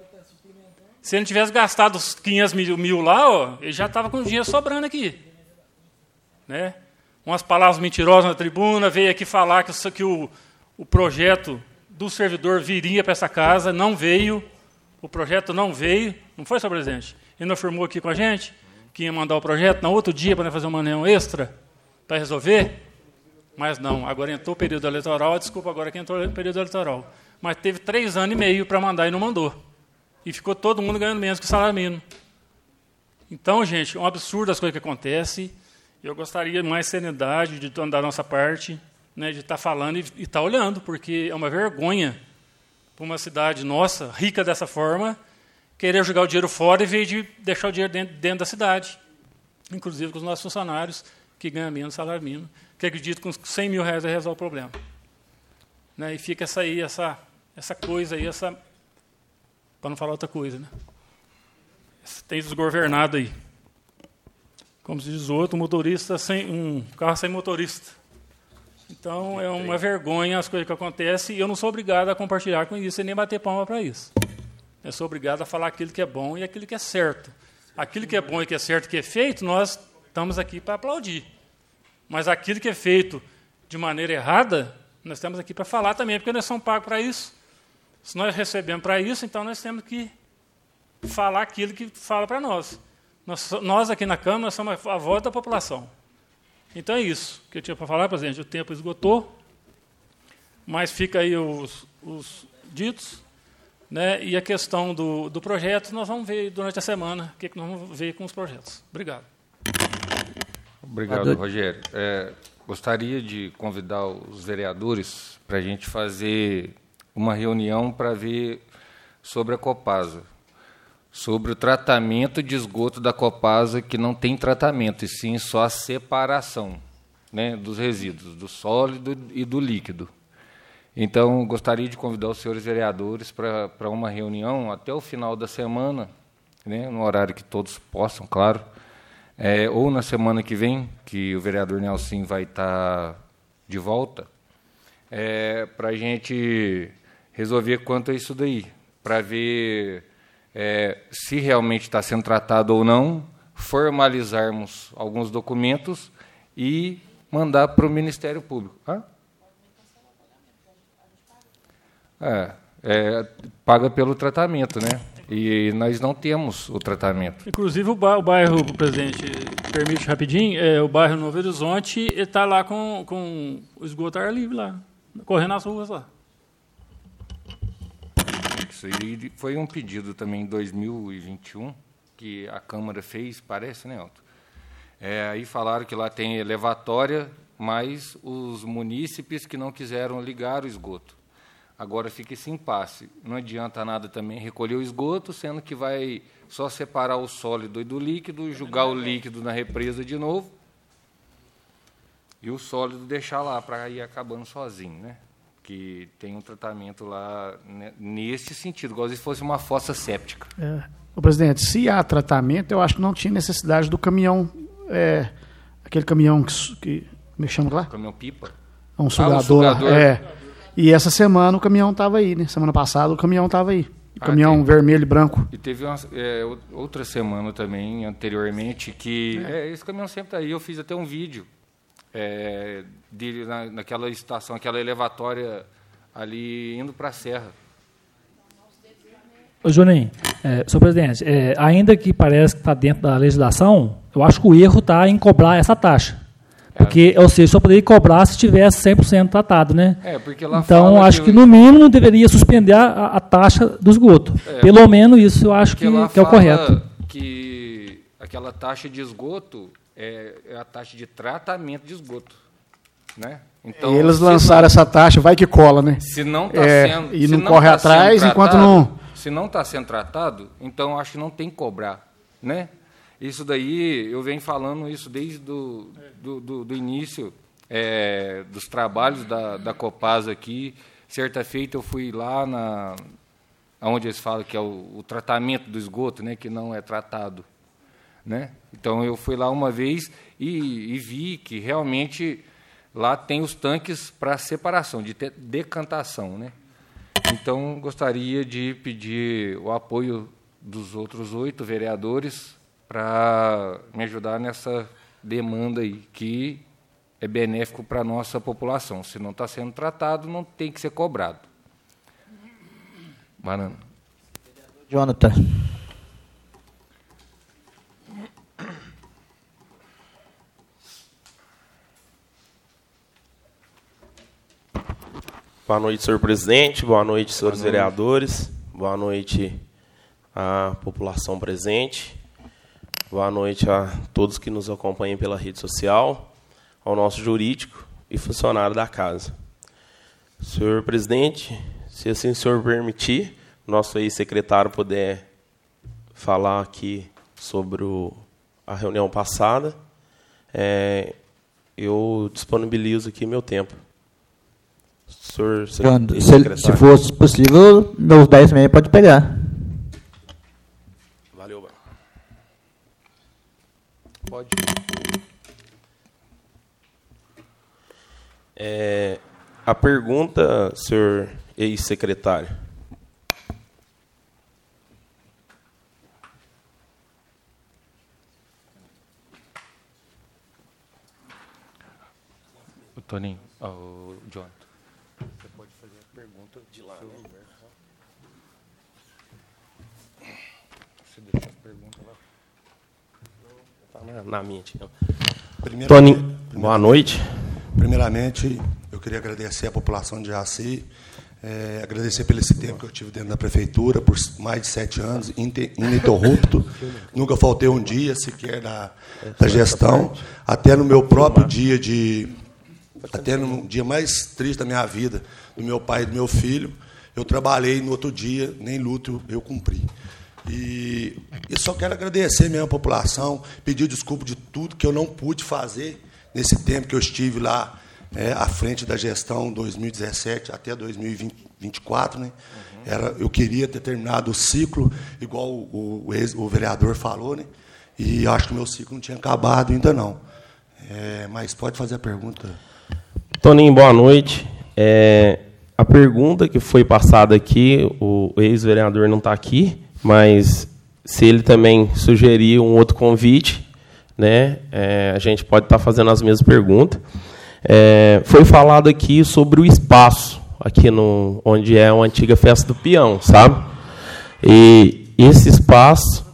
Se ele tivesse gastado os quinhentos mil lá, ó, ele já estava com dinheiro sobrando aqui. Né? Umas palavras mentirosas na tribuna, veio aqui falar que, o, que o, o projeto do servidor viria para essa casa, não veio, o projeto não veio, não foi, senhor presidente? Ele não afirmou aqui com a gente que ia mandar o projeto no outro dia para fazer uma reunião extra para resolver, mas não, agora entrou o período eleitoral, desculpa agora que entrou o período eleitoral, mas teve três anos e meio para mandar e não mandou, e ficou todo mundo ganhando menos que o salário mínimo. Então, gente, é um absurdo as coisas que acontecem. Eu gostaria de mais serenidade de da nossa parte, né, de estar falando e estar olhando, porque é uma vergonha para uma cidade nossa, rica dessa forma, querer jogar o dinheiro fora em vez de deixar o dinheiro dentro, dentro da cidade. Inclusive com os nossos funcionários, que ganham menos salário mínimo, que acredito que com cem mil reais resolve o problema. Né, e fica essa, aí, essa, essa coisa aí, essa, para não falar outra coisa. Né? Tem desgovernado aí. Como se diz o outro, motorista sem, um carro sem motorista. Então, é uma vergonha as coisas que acontecem, e eu não sou obrigado a compartilhar com isso e nem bater palma para isso. Eu sou obrigado a falar aquilo que é bom e aquilo que é certo. Aquilo que é bom e que é certo, que é feito, nós estamos aqui para aplaudir. Mas aquilo que é feito de maneira errada, nós estamos aqui para falar também, porque nós somos pagos para isso. Se nós recebemos para isso, então nós temos que falar aquilo que fala para nós. Nós, nós aqui na Câmara somos a voz da população. Então é isso que eu tinha para falar, presidente. O tempo esgotou, mas fica aí os, os ditos, né? E a questão do, do projeto, nós vamos ver durante a semana o que, que nós vamos ver com os projetos. Obrigado. Obrigado, Rogério. É, gostaria de convidar os vereadores para a gente fazer uma reunião para ver sobre a Copasa. Sobre o tratamento de esgoto da Copasa, que não tem tratamento, e sim só a separação, né, dos resíduos, do sólido e do líquido. Então, gostaria de convidar os senhores vereadores para, para uma reunião até o final da semana, né, no horário que todos possam, claro, é, ou na semana que vem, que o vereador Nelson vai estar de volta, é, para a gente resolver quanto a isso daí, para ver... É, se realmente está sendo tratado ou não, formalizarmos alguns documentos e mandar para o Ministério Público. Hã? É, é, paga pelo tratamento, né? E nós não temos o tratamento. Inclusive, o bairro, o bairro presidente, permite rapidinho, é, o bairro Novo Horizonte está lá com, com o esgoto ar livre lá, correndo nas ruas lá. Isso aí foi um pedido também em dois mil e vinte e um, que a Câmara fez, parece, né, Elton? É, aí falaram que lá tem elevatória, mas os munícipes que não quiseram ligar o esgoto. Agora fica esse impasse. Não adianta nada também recolher o esgoto, sendo que vai só separar o sólido do líquido, jogar o líquido na represa de novo e o sólido deixar lá para ir acabando sozinho, né? Que tem um tratamento lá nesse sentido, igual se fosse uma fossa séptica. É. Ô, presidente, se há tratamento, eu acho que não tinha necessidade do caminhão, é, aquele caminhão que, que me chama lá? Caminhão pipa? É um sugador, ah, um sugador. Lá. É. E essa semana o caminhão estava aí, né? Semana passada o caminhão estava aí. O caminhão ah, vermelho e branco. E teve uma, é, outra semana também, anteriormente, que é. É, esse caminhão sempre está aí. Eu fiz até um vídeo é, dele na, naquela estação, aquela elevatória ali indo para a Serra. Ô, Juninho, é, senhor presidente, é, ainda que pareça que está dentro da legislação, eu acho que o erro está em cobrar essa taxa. Porque, ou seja, só poderia cobrar se tivesse cem por cento tratado, né? É, porque lá então, acho que, que, no mínimo, deveria suspender a, a taxa do esgoto. É, Pelo menos isso eu acho que, que é o correto. Que aquela taxa de esgoto é, é a taxa de tratamento de esgoto, né? Então, eles lançaram não, essa taxa, vai que cola, né? Se não está é, sendo... E não, não corre tá atrás tratado, enquanto não... Se não está sendo tratado, então acho que não tem que cobrar, né? Isso daí, eu venho falando isso desde do, do, do, do início é, dos trabalhos da, da Copasa aqui. Certa feita eu fui lá na, onde eles falam que é o, o tratamento do esgoto, né, que não é tratado, né? Então eu fui lá uma vez e, e vi que realmente lá tem os tanques para separação, de decantação, né? Então gostaria de pedir o apoio dos outros oito vereadores para me ajudar nessa demanda aí, que é benéfico para a nossa população. Se não está sendo tratado, não tem que ser cobrado. Banana. Jonathan. Boa noite, senhor presidente. Boa noite, senhores Boa noite. vereadores. Boa noite à população presente. Boa noite a todos que nos acompanham pela rede social, ao nosso jurídico e funcionário da casa. Senhor presidente, se assim o senhor permitir, nosso ex-secretário puder falar aqui sobre o, a reunião passada, é, eu disponibilizo aqui meu tempo. Senhor, Quando, se, se fosse possível, meus dez e meia pode pegar. Valeu, mano. Pode. É, a pergunta, senhor ex-secretário. O Toninho, oh, o Jonathan. Você pode fazer a pergunta de lá, né? Você deixa a pergunta lá. Tá na, na minha, então. Toninho, boa noite. Primeiramente, eu queria agradecer à população de Jaci, é, agradecer pelo esse tempo que eu tive dentro da prefeitura, por mais de sete anos, ininterrupto. Nunca faltei um dia sequer da, da gestão, até no meu próprio dia de... Até no dia mais triste da minha vida, do meu pai e do meu filho, eu trabalhei no outro dia, nem luto eu cumpri. E eu só quero agradecer mesmo a população, pedir desculpa de tudo que eu não pude fazer nesse tempo que eu estive lá é, à frente da gestão dois mil e dezessete até dois mil e vinte e quatro. Né? Uhum. Era, eu queria ter terminado o ciclo, igual o, o, ex, o vereador falou, né? E acho que o meu ciclo não tinha acabado ainda não. É, mas pode fazer a pergunta. Toninho, boa noite. É, a pergunta que foi passada aqui, o ex-vereador não está aqui, mas se ele também sugerir um outro convite, né, é, a gente pode estar fazendo as mesmas perguntas. É, foi falado aqui sobre o espaço, aqui no, onde é uma antiga festa do peão, sabe? E esse espaço,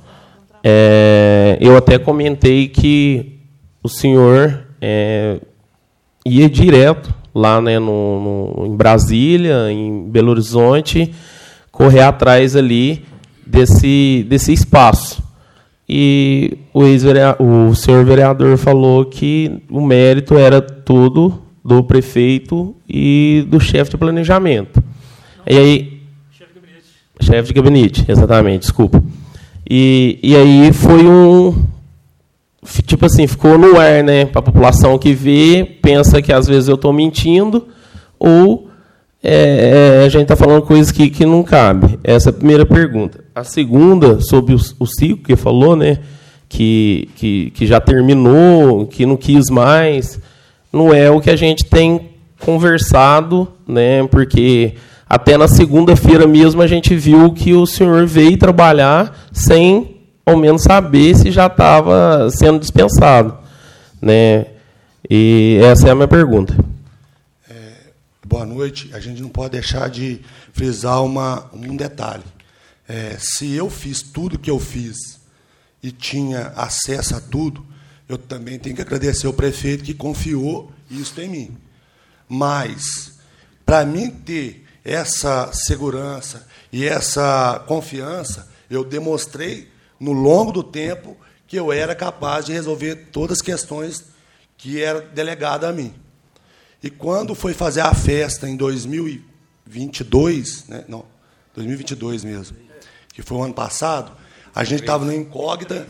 é, eu até comentei que o senhor é, ia direto lá, né, no, no, em Brasília, em Belo Horizonte, correr atrás ali desse, desse espaço. E o, o senhor vereador falou que o mérito era todo do prefeito e do chefe de planejamento. Não, e aí, chefe de gabinete. Chefe de gabinete, exatamente, desculpa. E, e aí foi um... Tipo assim, ficou no ar, né? Para a população que vê, pensa que às vezes eu estou mentindo, ou é, a gente está falando coisas que, que não cabe. Essa é a primeira pergunta. A segunda, sobre o, o ciclo que falou, né? Que, que, que já terminou, que não quis mais, não é o que a gente tem conversado, né? Porque até na segunda-feira mesmo a gente viu que o senhor veio trabalhar sem, ao menos, saber se já estava sendo dispensado, né? E essa é a minha pergunta. É, boa noite. A gente não pode deixar de frisar uma, um detalhe. É, se eu fiz tudo que eu fiz e tinha acesso a tudo, eu também tenho que agradecer ao prefeito que confiou isso em mim. Mas, para mim ter essa segurança e essa confiança, eu demonstrei, no longo do tempo, que eu era capaz de resolver todas as questões que eram delegadas a mim. E quando foi fazer a festa em dois mil e vinte e dois, né, não, dois mil e vinte e dois mesmo, que foi o ano passado, a gente estava na incógnita...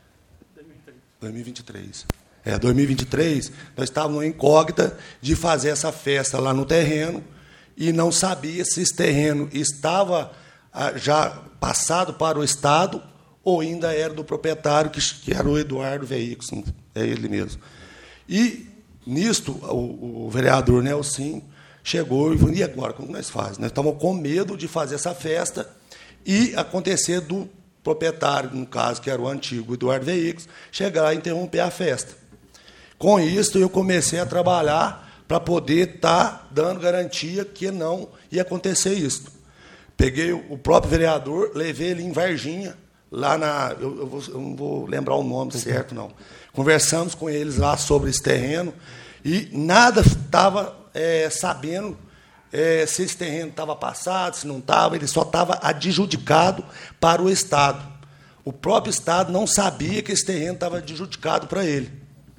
dois mil e vinte e três. É, dois mil e vinte e três, nós estávamos na incógnita de fazer essa festa lá no terreno e não sabia se esse terreno estava ah, já passado para o Estado ou ainda era do proprietário, que, que era o Eduardo Veículos, é ele mesmo. E, nisto, o, o vereador Nelson chegou e falou, e agora, como nós fazemos? Nós estávamos com medo de fazer essa festa e acontecer do proprietário, no caso, que era o antigo Eduardo Veículos, chegar lá e interromper a festa. Com isso, eu comecei a trabalhar para poder estar tá dando garantia que não ia acontecer isso. Peguei o próprio vereador, levei ele em Varginha, lá na... Eu, eu, vou, eu não vou lembrar o nome certo, não. Conversamos com eles lá sobre esse terreno e nada estava é, sabendo é, se esse terreno estava passado, se não estava, ele só estava adjudicado para o Estado. O próprio Estado não sabia que esse terreno estava adjudicado para ele.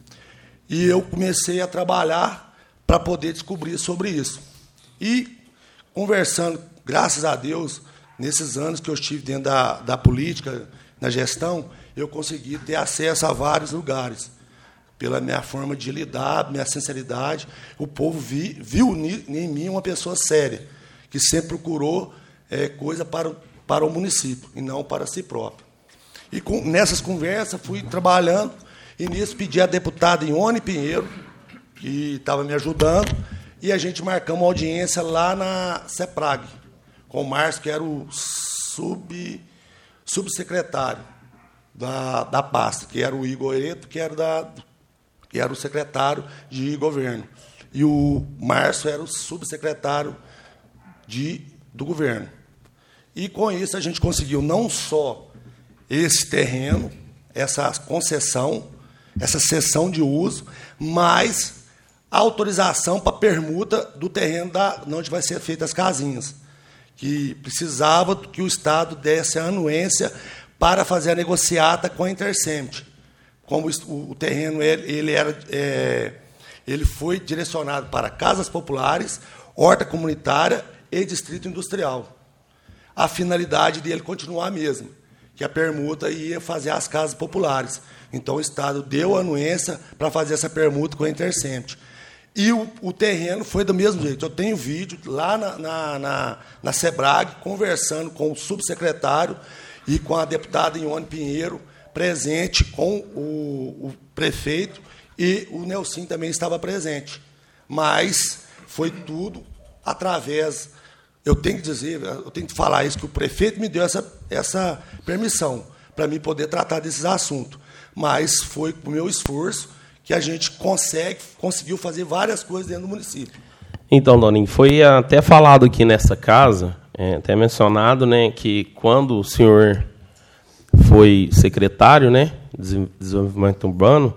E eu comecei a trabalhar para poder descobrir sobre isso. E, conversando, graças a Deus, nesses anos que eu estive dentro da, da política, na gestão, eu consegui ter acesso a vários lugares. Pela minha forma de lidar, minha sinceridade, o povo vi, viu em mim uma pessoa séria, que sempre procurou é, coisa para, para o município, e não para si próprio. E com, nessas conversas fui trabalhando, e nisso pedi a deputada Ione Pinheiro, que estava me ajudando, e a gente marcamos uma audiência lá na CEPRAG, com o Márcio, que era o sub, subsecretário da, da pasta, que era o Igor Ereto, que era, da, que era o secretário de governo. E o Márcio era o subsecretário de, do governo. E, com isso, a gente conseguiu não só esse terreno, essa concessão, essa cessão de uso, mas a autorização para permuta do terreno da, onde vai ser feitas as casinhas, que precisava que o Estado desse a anuência para fazer a negociata com a Intercemt. Como o, o terreno ele, ele, era, é, ele foi direcionado para casas populares, horta comunitária e distrito industrial. A finalidade dele continuar a mesma, que a permuta ia fazer as casas populares. Então, o Estado deu a anuência para fazer essa permuta com a Intercemt. E o, o terreno foi do mesmo jeito. Eu tenho vídeo lá na, na, na, na SEBRAG, conversando com o subsecretário e com a deputada Ione Pinheiro, presente com o, o prefeito, e o Nelson também estava presente. Mas foi tudo através... Eu tenho que dizer, eu tenho que falar isso, que o prefeito me deu essa, essa permissão para mim poder tratar desses assuntos. Mas foi com o meu esforço que a gente consegue, conseguiu fazer várias coisas dentro do município. Então, Doninho, foi até falado aqui nessa casa, é, até mencionado, né, que quando o senhor foi secretário, né, de Desenvolvimento Urbano,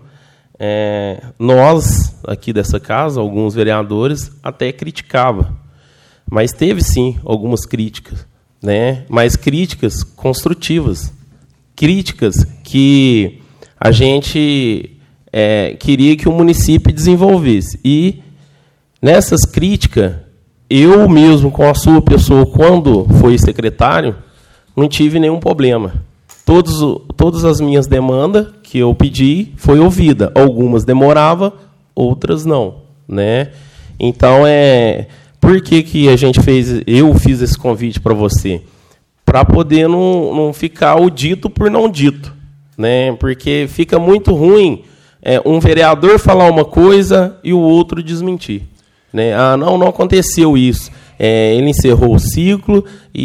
é, nós, aqui dessa casa, alguns vereadores, até criticava. Mas teve, sim, algumas críticas, né, mas críticas construtivas. Críticas que a gente é, queria que o município desenvolvesse. E, nessas críticas, eu mesmo, com a sua pessoa, quando fui secretário, não tive nenhum problema. Todos, todas as minhas demandas que eu pedi foi ouvida. Algumas demorava, outras não, né? Então, é, por que, que a gente fez, eu fiz esse convite para você? Para poder não, não ficar o dito por não dito, né? Porque fica muito ruim é, um vereador falar uma coisa e o outro desmentir. Né? Ah, não, não aconteceu isso. É, ele encerrou o ciclo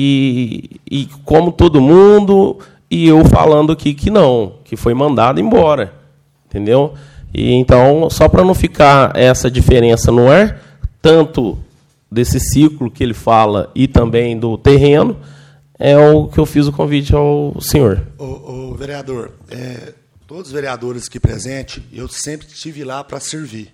e, e, como todo mundo, e eu falando aqui que não, que foi mandado embora. Entendeu? E, então, só para não ficar essa diferença no ar, tanto desse ciclo que ele fala e também do terreno, é o que eu fiz o convite ao senhor. O, o vereador, é, todos os vereadores aqui presentes, eu sempre estive lá para servir.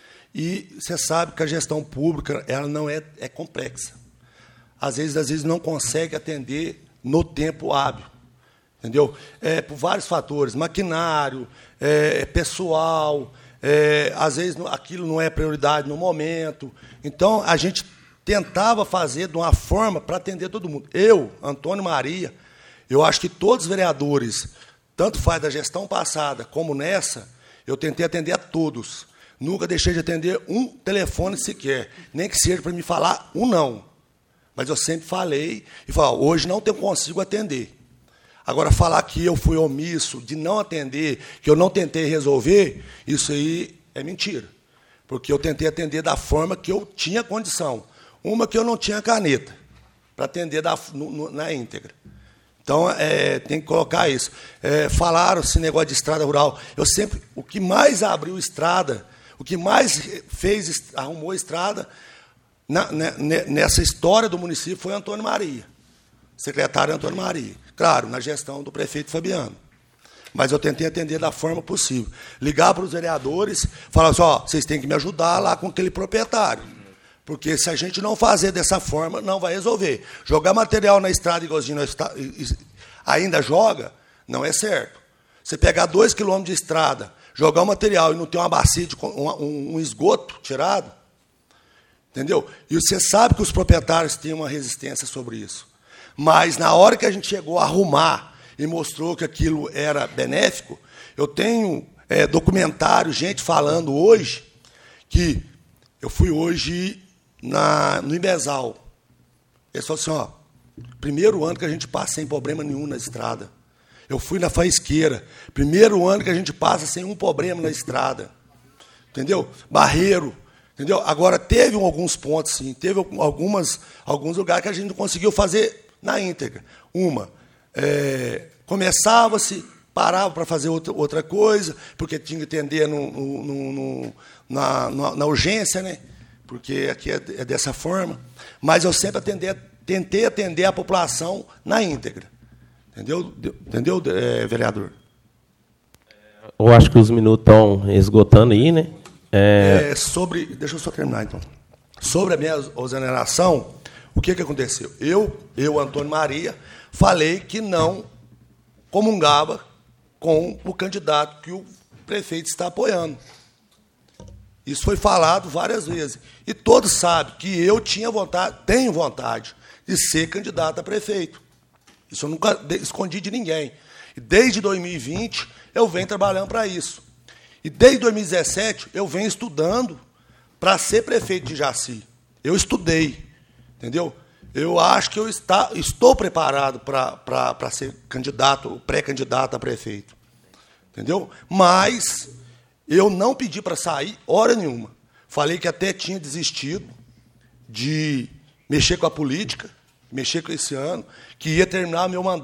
E você sabe que a gestão pública ela não é, é complexa. Às vezes, às vezes não consegue atender no tempo hábil. Entendeu? É, por vários fatores, maquinário, é, pessoal, é, às vezes aquilo não é prioridade no momento. Então, a gente tentava fazer de uma forma para atender todo mundo. Eu, Antônio Maria, eu acho que todos os vereadores, tanto faz da gestão passada como nessa, eu tentei atender a todos. Nunca deixei de atender um telefone sequer, nem que seja para me falar um não. Mas eu sempre falei e falei, hoje não consigo atender. Agora, falar que eu fui omisso de não atender, que eu não tentei resolver, isso aí é mentira. Porque eu tentei atender da forma que eu tinha condição. Uma que eu não tinha caneta para atender da, no, no, na íntegra. Então, é, tem que colocar isso. É, falaram esse negócio de estrada rural. Eu sempre, o que mais abriu estrada, o que mais fez, arrumou estrada na, nessa história do município foi Antônio Maria, secretário Antônio Maria. Claro, na gestão do prefeito Fabiano. Mas eu tentei atender da forma possível. Ligar para os vereadores, falar assim, ó, vocês têm que me ajudar lá com aquele proprietário. Porque se a gente não fazer dessa forma, não vai resolver. Jogar material na estrada igualzinho nós ainda joga, não é certo. Você pegar dois quilômetros de estrada, jogar o material e não ter uma bacia, de, um, um esgoto tirado, entendeu? E você sabe que os proprietários têm uma resistência sobre isso. Mas, na hora que a gente chegou a arrumar e mostrou que aquilo era benéfico, eu tenho é, documentário, gente falando hoje, que eu fui hoje na, no Imbezal. Eles falaram assim, ó, primeiro ano que a gente passa sem problema nenhum na estrada. Eu fui na Faisqueira, primeiro ano que a gente passa sem um problema na estrada. Entendeu? Barreiro. Entendeu? Agora, teve alguns pontos, sim, teve algumas, alguns lugares que a gente não conseguiu fazer na íntegra. Uma, é, começava-se, parava para fazer outra, outra coisa, porque tinha que atender no, no, no, na, na, na urgência, né? Porque aqui é, é dessa forma. Mas eu sempre atender, tentei atender a população na íntegra. Entendeu, Entendeu é, vereador? Eu acho que os minutos estão esgotando aí, né? É... É, sobre, deixa eu só terminar, então. Sobre a minha exoneração, o que, que aconteceu? Eu, eu, Antônio Maria, falei que não comungava com o candidato que o prefeito está apoiando. Isso foi falado várias vezes. E todos sabem que eu tinha vontade, tenho vontade de ser candidato a prefeito. Isso eu nunca escondi de ninguém. E desde dois mil e vinte, eu venho trabalhando para isso. E desde dois mil e dezessete, eu venho estudando para ser prefeito de Jaci. Eu estudei. Entendeu? Eu acho que eu está, estou preparado para ser candidato, pré-candidato a prefeito. Entendeu? Mas eu não pedi para sair hora nenhuma. Falei que até tinha desistido de mexer com a política, mexer com esse ano, que ia terminar meu mandato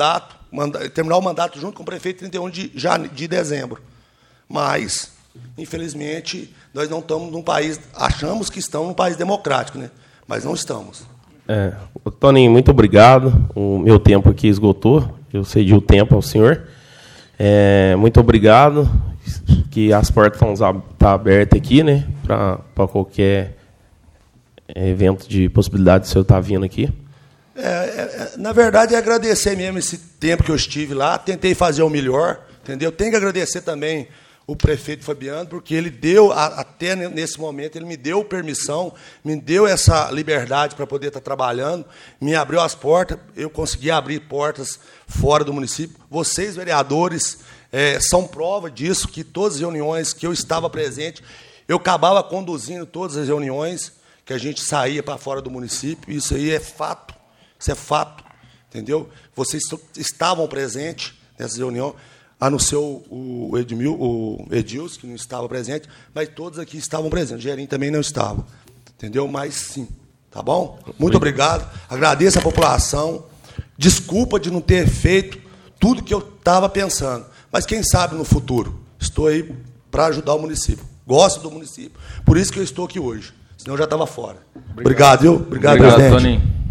manda, terminar o mandato junto com o prefeito trinta e um de, de dezembro. Mas, infelizmente, nós não estamos num país... Achamos que estamos num país democrático, né? Mas não estamos. É, Toninho, muito obrigado. O meu tempo aqui esgotou. Eu cedi o tempo ao senhor. É, muito obrigado. Que as portas estão tá abertas aqui, né? Para qualquer evento de possibilidade de o senhor estar vindo aqui. É, é, na verdade, é agradecer mesmo esse tempo que eu estive lá. Tentei fazer o melhor, entendeu? Tenho que agradecer também o prefeito Fabiano, porque ele deu, até nesse momento, ele me deu permissão, me deu essa liberdade para poder estar trabalhando, me abriu as portas, eu consegui abrir portas fora do município. Vocês, vereadores, é, são prova disso, que todas as reuniões que eu estava presente, eu acabava conduzindo todas as reuniões que a gente saía para fora do município. Isso aí é fato, isso é fato, entendeu? Vocês estavam presentes nessas reuniões, a não ser o, o, Edmil, o Edilson, que não estava presente, mas todos aqui estavam presentes. O Gerinho também não estava, entendeu? Mas sim, tá bom? Muito obrigado. Agradeço a população. Desculpa de não ter feito tudo que eu estava pensando, mas quem sabe no futuro. Estou aí para ajudar o município. Gosto do município. Por isso que eu estou aqui hoje. Senão eu já estava fora. Obrigado, viu? Obrigado, Obrigado, presidente. Toninho.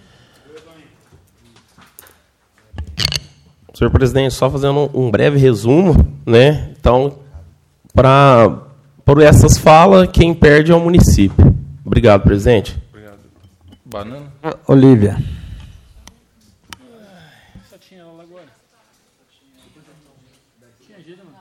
Senhor presidente, só fazendo um breve resumo, né? Então, para por essas falas, quem perde é o município. Obrigado, presidente. Obrigado. Banana. Olívia. Só tinha ela agora. Tinha jeito, não.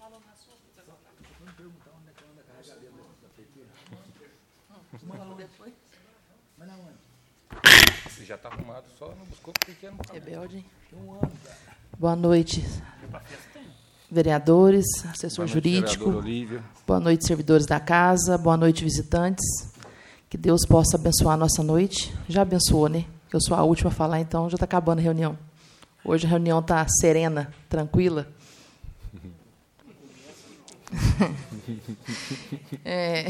Você já está arrumado, só não buscou porque não está. Rebelde. Boa noite, vereadores, assessor Boa noite, jurídico. vereadora Olívia. Boa noite, servidores da casa. Boa noite, visitantes. Que Deus possa abençoar a nossa noite. Já abençoou, né? Eu sou a última a falar, então já está acabando a reunião. Hoje a reunião está serena, tranquila. É,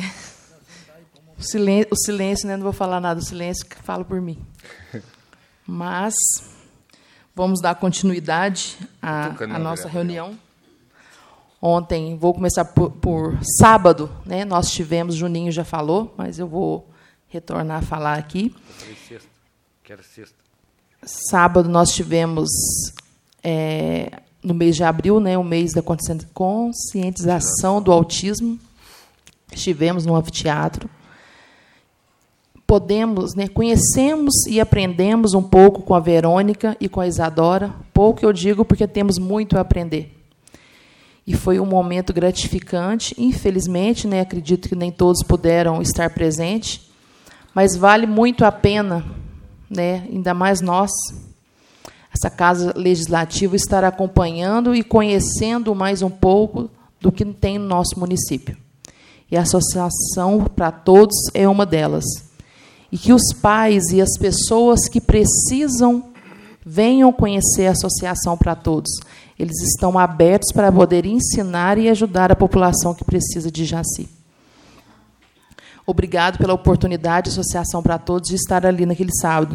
o silêncio, o silêncio, né? Não vou falar nada, o silêncio que fala por mim. Mas vamos dar continuidade à, à nossa reunião. Ontem, vou começar por, por sábado, né? Nós tivemos, Juninho já falou, mas eu vou retornar a falar aqui. Eu sexta. Quero sexta. Sábado nós tivemos, é, no mês de abril, né, o mês da conscientização do autismo. Estivemos no anfiteatro. Podemos, né, conhecemos e aprendemos um pouco com a Verônica e com a Isadora. Pouco eu digo porque temos muito a aprender. E foi um momento gratificante. Infelizmente, né, acredito que nem todos puderam estar presentes, mas vale muito a pena, né, ainda mais nós, essa Casa Legislativa, estar acompanhando e conhecendo mais um pouco do que tem no nosso município. E a Associação para Todos é uma delas. E que os pais e as pessoas que precisam venham conhecer a Associação para Todos. Eles estão abertos para poder ensinar e ajudar a população que precisa de Jaci. Obrigado pela oportunidade, Associação para Todos, de estar ali naquele sábado.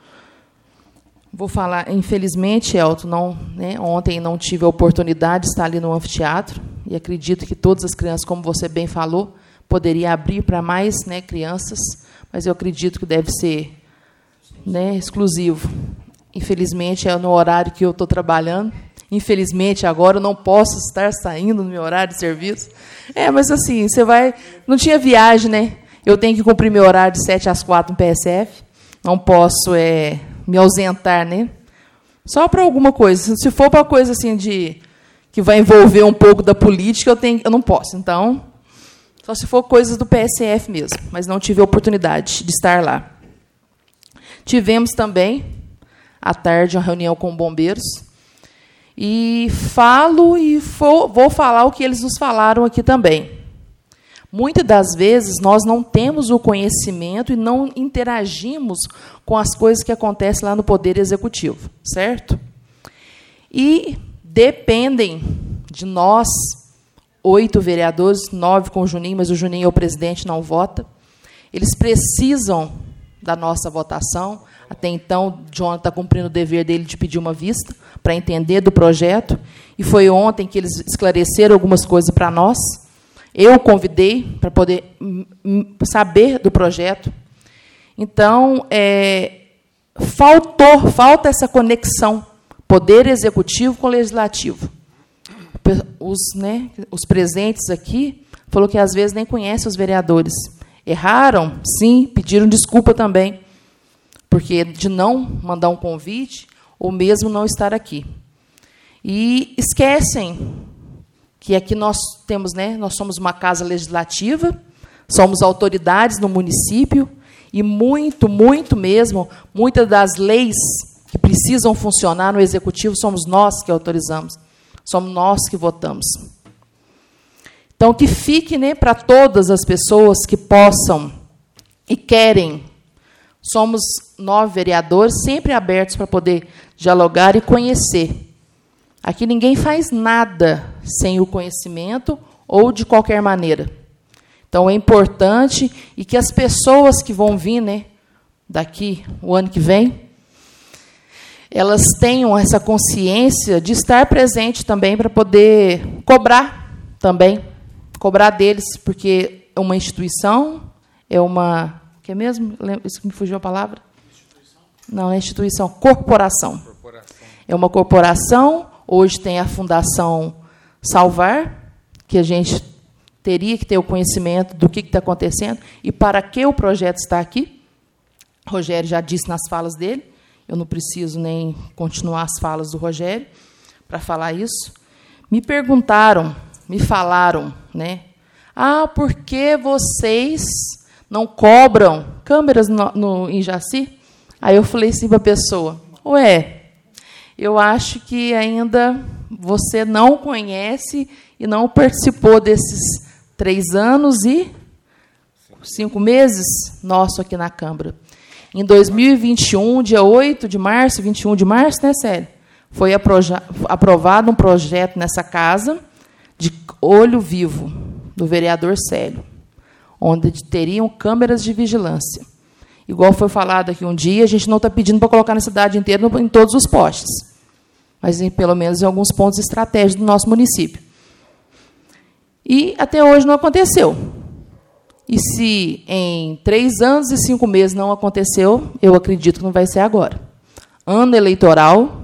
Vou falar, infelizmente, Elton, não, né, ontem não tive a oportunidade de estar ali no anfiteatro, e acredito que todas as crianças, como você bem falou, poderia abrir para mais, né, crianças, mas eu acredito que deve ser, né, exclusivo. Infelizmente, é no horário que eu estou trabalhando. Infelizmente, agora eu não posso estar saindo no meu horário de serviço. É, mas assim, você vai... Não tinha viagem, né? Eu tenho que cumprir meu horário de sete às quatro no P S F. Não posso é, me ausentar, né? Só para alguma coisa. Se for para coisa assim de que vai envolver um pouco da política, eu, tenho, eu não posso. Então, só se for coisas do P S F mesmo. Mas não tive a oportunidade de estar lá. Tivemos também, à tarde, uma reunião com bombeiros. E falo e vou falar o que eles nos falaram aqui também. Muitas das vezes, nós não temos o conhecimento e não interagimos com as coisas que acontecem lá no Poder Executivo, certo? E dependem de nós, oito vereadores, nove com o Juninho, mas o Juninho é o presidente, não vota. Eles precisam, da nossa votação. Até então, o John está cumprindo o dever dele de pedir uma vista para entender do projeto. E foi ontem que eles esclareceram algumas coisas para nós. Eu convidei para poder saber do projeto. Então, é, faltou, falta essa conexão poder executivo com legislativo. Os, né, os presentes aqui falou que às vezes nem conhecem os vereadores. Erraram, sim, pediram desculpa também, porque de não mandar um convite ou mesmo não estar aqui. E esquecem que aqui nós temos, né, nós somos uma casa legislativa, somos autoridades no município e muito, muito mesmo, muitas das leis que precisam funcionar no executivo somos nós que autorizamos, somos nós que votamos. Então, que fique, né, para todas as pessoas que possam e querem. Somos nove vereadores, sempre abertos para poder dialogar e conhecer. Aqui ninguém faz nada sem o conhecimento ou de qualquer maneira. Então, é importante e que as pessoas que vão vir, né, daqui, o ano que vem, elas tenham essa consciência de estar presente também para poder cobrar também, cobrar deles, porque é uma instituição, é uma... O que é mesmo? Isso que me fugiu a palavra? Instituição? Não, é instituição, corporação. corporação. É uma corporação, hoje tem a Fundação Salvar, que a gente teria que ter o conhecimento do que está acontecendo e para que o projeto está aqui. O Rogério já disse nas falas dele, eu não preciso nem continuar as falas do Rogério para falar isso. Me perguntaram, me falaram, né? Ah, por que vocês não cobram câmeras no, no, em Jaci? Aí eu falei assim para a pessoa, ué, eu acho que ainda você não conhece e não participou desses três anos e cinco meses nosso aqui na Câmara. Em dois mil e vinte e um, dia oito de março, vinte e um de março, né, Célio? Foi aprovado um projeto nessa casa de olho vivo, do vereador Célio, onde teriam câmeras de vigilância. Igual foi falado aqui um dia, a gente não está pedindo para colocar na cidade inteira, em todos os postes, mas em, pelo menos em alguns pontos estratégicos do nosso município. E até hoje não aconteceu. E se em três anos e cinco meses não aconteceu, eu acredito que não vai ser agora. Ano eleitoral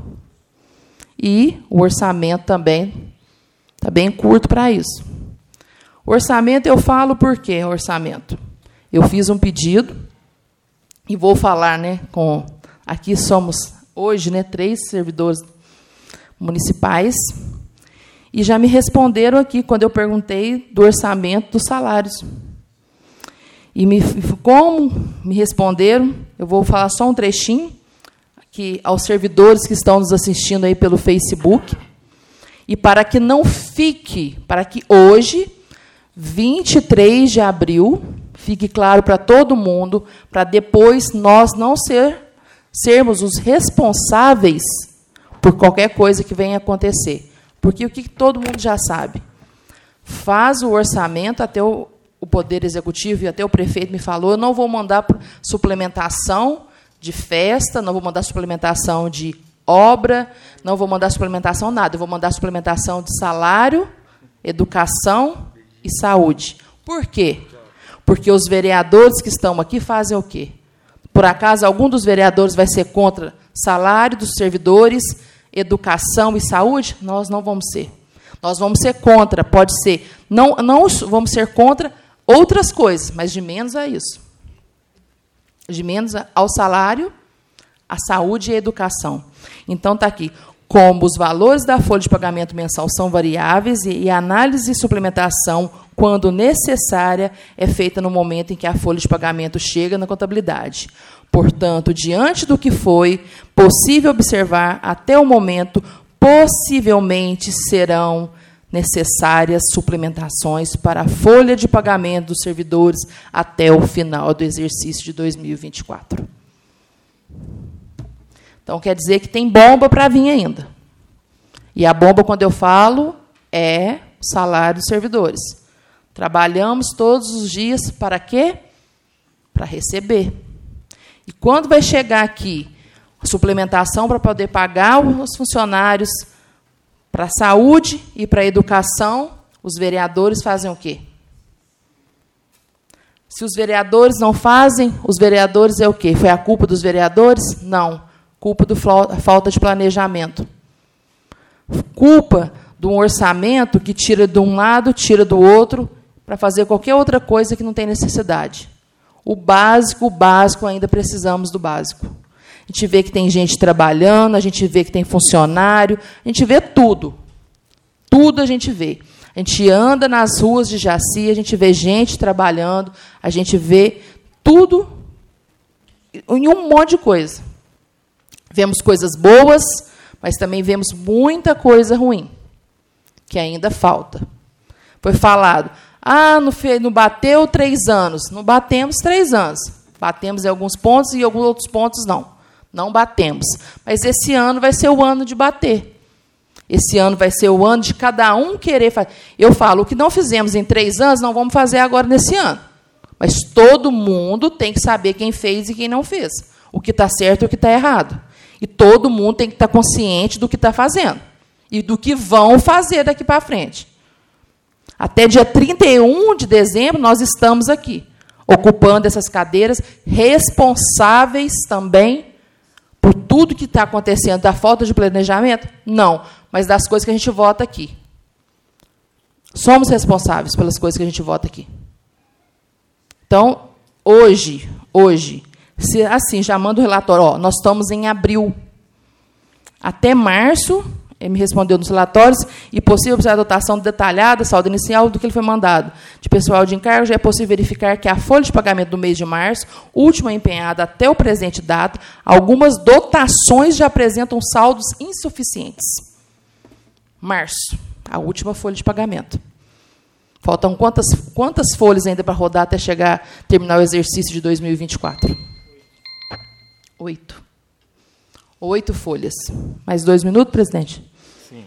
e o orçamento também está bem curto para isso. O orçamento, eu falo por quê, orçamento? Eu fiz um pedido e vou falar, né, com... Aqui somos, hoje, né, três servidores municipais e já me responderam aqui, quando eu perguntei do orçamento dos salários. E me, como me responderam, eu vou falar só um trechinho, que aos servidores que estão nos assistindo aí pelo Facebook, e para que não fique, para que hoje, vinte e três de abril, fique claro para todo mundo, para depois nós não ser, sermos os responsáveis por qualquer coisa que venha acontecer. Porque o que todo mundo já sabe? Faz o orçamento até o o Poder Executivo e até o prefeito me falou, eu não vou mandar suplementação de festa, não vou mandar suplementação de obra, não vou mandar suplementação nada, eu vou mandar suplementação de salário, educação e saúde. Por quê? Porque os vereadores que estão aqui fazem o quê? Por acaso, algum dos vereadores vai ser contra salário dos servidores, educação e saúde? Nós não vamos ser. Nós vamos ser contra, pode ser, não, não vamos ser contra outras coisas, mas de menos a isso. De menos ao salário, a saúde e a educação. Então, está aqui. Como os valores da folha de pagamento mensal são variáveis e a análise e suplementação, quando necessária, é feita no momento em que a folha de pagamento chega na contabilidade. Portanto, diante do que foi possível observar até o momento, possivelmente serão necessárias suplementações para a folha de pagamento dos servidores até o final do exercício de dois mil e vinte e quatro. Então, quer dizer que tem bomba para vir ainda. E a bomba, quando eu falo, é o salário dos servidores. Trabalhamos todos os dias para quê? Para receber. E quando vai chegar aqui a suplementação para poder pagar os funcionários para a saúde e para a educação, os vereadores fazem o quê? Se os vereadores não fazem, os vereadores é o quê? Foi a culpa dos vereadores? Não. Culpa da falta de planejamento. Culpa de um orçamento que tira de um lado, tira do outro, para fazer qualquer outra coisa que não tem necessidade. O básico, o básico, ainda precisamos do básico. A gente vê que tem gente trabalhando, a gente vê que tem funcionário, a gente vê tudo. Tudo a gente vê. A gente anda nas ruas de Jaci, a gente vê gente trabalhando, a gente vê tudo em um monte de coisa. Vemos coisas boas, mas também vemos muita coisa ruim, que ainda falta. Foi falado, ah, não, fez, não bateu três anos. Não batemos três anos. Batemos em alguns pontos e em alguns outros pontos não. Não batemos. Mas esse ano vai ser o ano de bater. Esse ano vai ser o ano de cada um querer fazer. Eu falo, o que não fizemos em três anos, não vamos fazer agora nesse ano. Mas todo mundo tem que saber quem fez e quem não fez. O que está certo e o que está errado. E todo mundo tem que estar consciente do que está fazendo. E do que vão fazer daqui para frente. Até dia trinta e um de dezembro, nós estamos aqui, ocupando essas cadeiras, responsáveis também por tudo que está acontecendo, da falta de planejamento? Não, mas das coisas que a gente vota aqui. Somos responsáveis pelas coisas que a gente vota aqui. Então, hoje, hoje, se assim, já manda o relatório, ó, nós estamos em abril. Até março, ele me respondeu nos relatórios, e possível a dotação detalhada, saldo inicial do que ele foi mandado. De pessoal de encargo, já é possível verificar que a folha de pagamento do mês de março, última empenhada até o presente data, algumas dotações já apresentam saldos insuficientes. Março, a última folha de pagamento. Faltam quantas, quantas folhas ainda para rodar até chegar, terminar o exercício de dois mil e vinte e quatro? Oito. Oito folhas. Mais dois minutos, presidente? Sim.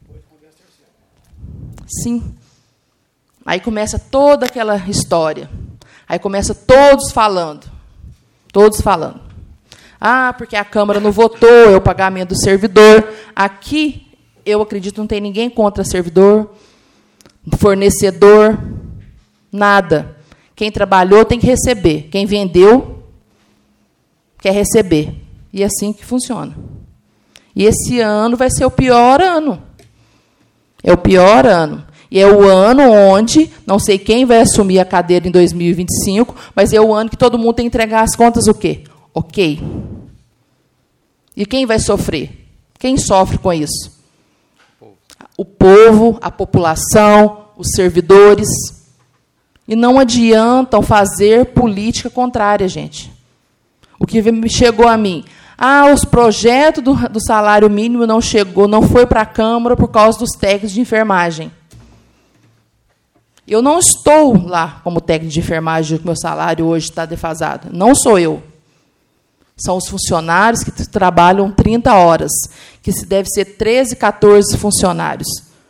Sim. Aí começa toda aquela história. Aí começa todos falando. Todos falando. Ah, porque a Câmara não votou, é o pagamento do servidor. Aqui, eu acredito, não tem ninguém contra servidor, fornecedor, nada. Quem trabalhou tem que receber. Quem vendeu quer receber. E é assim que funciona. E esse ano vai ser o pior ano. É o pior ano. E é o ano onde, não sei quem vai assumir a cadeira em dois mil e vinte e cinco, mas é o ano que todo mundo tem que entregar as contas o quê? Ok. E quem vai sofrer? Quem sofre com isso? O povo, a população, os servidores. E não adiantam fazer política contrária, gente. O que chegou a mim... Ah, os projetos do, do salário mínimo não chegou, não foi para a Câmara por causa dos técnicos de enfermagem. Eu não estou lá como técnico de enfermagem, que meu salário hoje está defasado. Não sou eu. São os funcionários que trabalham trinta horas, que se deve ser treze, quatorze funcionários.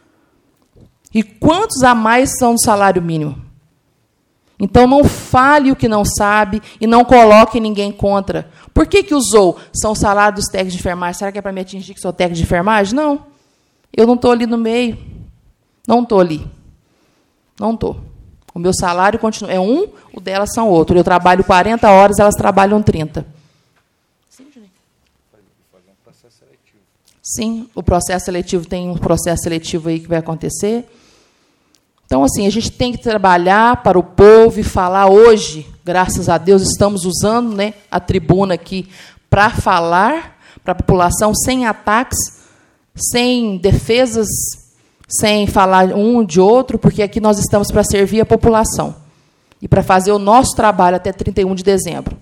E quantos a mais são do salário mínimo? Então, não fale o que não sabe e não coloque ninguém contra. Por que que usou? São os salários dos técnicos de enfermagem. Será que é para me atingir que sou técnico de enfermagem? Não. Eu não estou ali no meio. Não estou ali. Não estou. O meu salário continua. É um, o delas são outro. Eu trabalho quarenta horas, elas trabalham trinta. Sim, Juninho? Fazer um processo seletivo. Sim, o processo seletivo tem um processo seletivo aí que vai acontecer. Então, assim, a gente tem que trabalhar para o povo e falar hoje, graças a Deus, estamos usando, né, a tribuna aqui para falar para a população sem ataques, sem defesas, sem falar um de outro, porque aqui nós estamos para servir a população e para fazer o nosso trabalho até trinta e um de dezembro.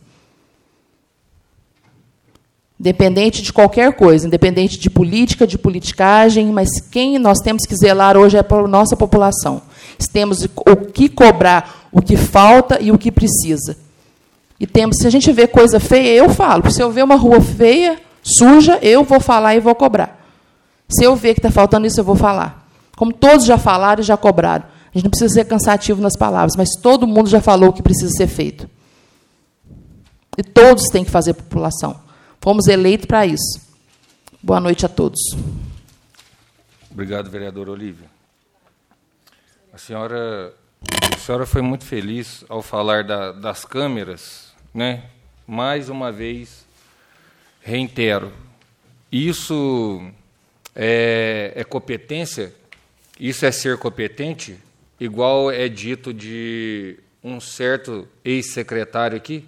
Independente de qualquer coisa, independente de política, de politicagem, mas quem nós temos que zelar hoje é a nossa população. Temos o que cobrar, o que falta e o que precisa. E temos, se a gente vê coisa feia, eu falo. Se eu ver uma rua feia, suja, eu vou falar e vou cobrar. Se eu ver que está faltando isso, eu vou falar. Como todos já falaram e já cobraram. A gente não precisa ser cansativo nas palavras, mas todo mundo já falou o que precisa ser feito. E todos têm que fazer população. Fomos eleitos para isso. Boa noite a todos. Obrigado, vereadora Olívia. A senhora, a senhora foi muito feliz ao falar da, das câmeras, né? Mais uma vez, reitero, isso é, é competência, isso é ser competente, igual é dito de um certo ex-secretário aqui,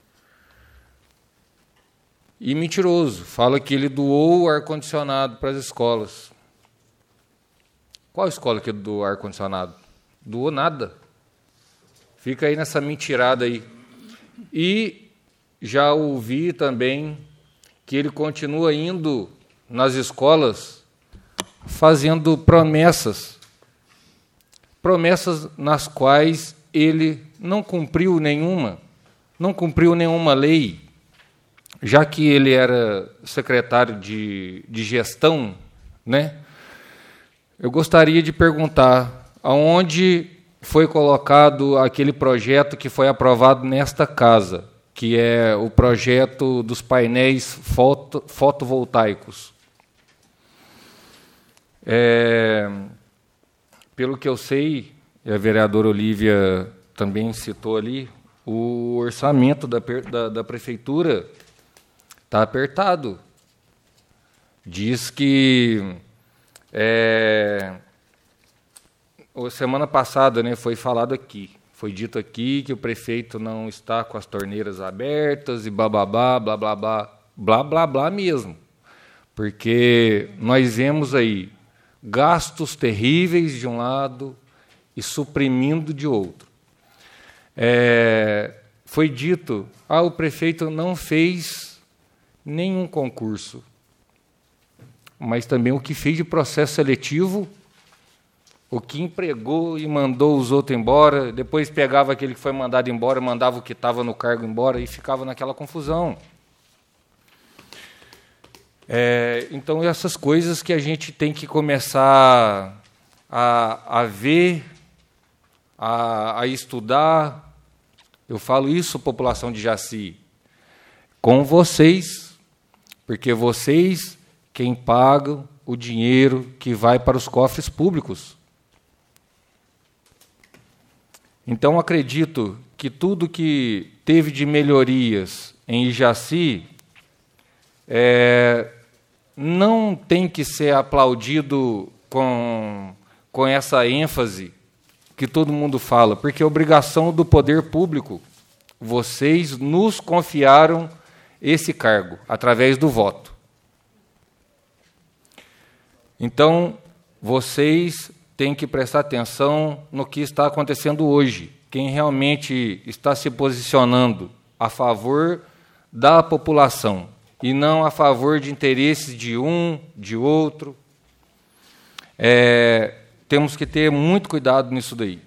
e mentiroso, fala que ele doou o ar-condicionado para as escolas. Qual escola que doou ar-condicionado? Doou nada. Fica aí nessa mentirada aí. E já ouvi também que ele continua indo nas escolas fazendo promessas, promessas nas quais ele não cumpriu nenhuma, não cumpriu nenhuma lei, já que ele era secretário de, de gestão, né? Eu gostaria de perguntar aonde foi colocado aquele projeto que foi aprovado nesta casa, que é o projeto dos painéis foto, fotovoltaicos. É, pelo que eu sei, e a vereadora Olívia também citou ali, o orçamento da, da, da prefeitura está apertado. Diz que é, semana passada, né, foi falado aqui, foi dito aqui que o prefeito não está com as torneiras abertas e blá, blá, blá, blá, blá, blá, blá, blá, blá mesmo. Porque nós vemos aí gastos terríveis de um lado e suprimindo de outro. É, foi dito, ah, o prefeito não fez nenhum concurso, mas também o que fez de processo seletivo, o que empregou e mandou os outros embora, depois pegava aquele que foi mandado embora, mandava o que estava no cargo embora e ficava naquela confusão. É, então, essas coisas que a gente tem que começar a, a ver, a, a estudar. Eu falo isso, população de Jaci, com vocês, porque vocês quem pagam o dinheiro que vai para os cofres públicos. Então, acredito que tudo que teve de melhorias em Jaci é, não tem que ser aplaudido com, com essa ênfase que todo mundo fala, porque é obrigação do poder público. Vocês nos confiaram esse cargo, através do voto. Então, vocês têm que prestar atenção no que está acontecendo hoje. Quem realmente está se posicionando a favor da população e não a favor de interesses de um, de outro. É, temos que ter muito cuidado nisso daí.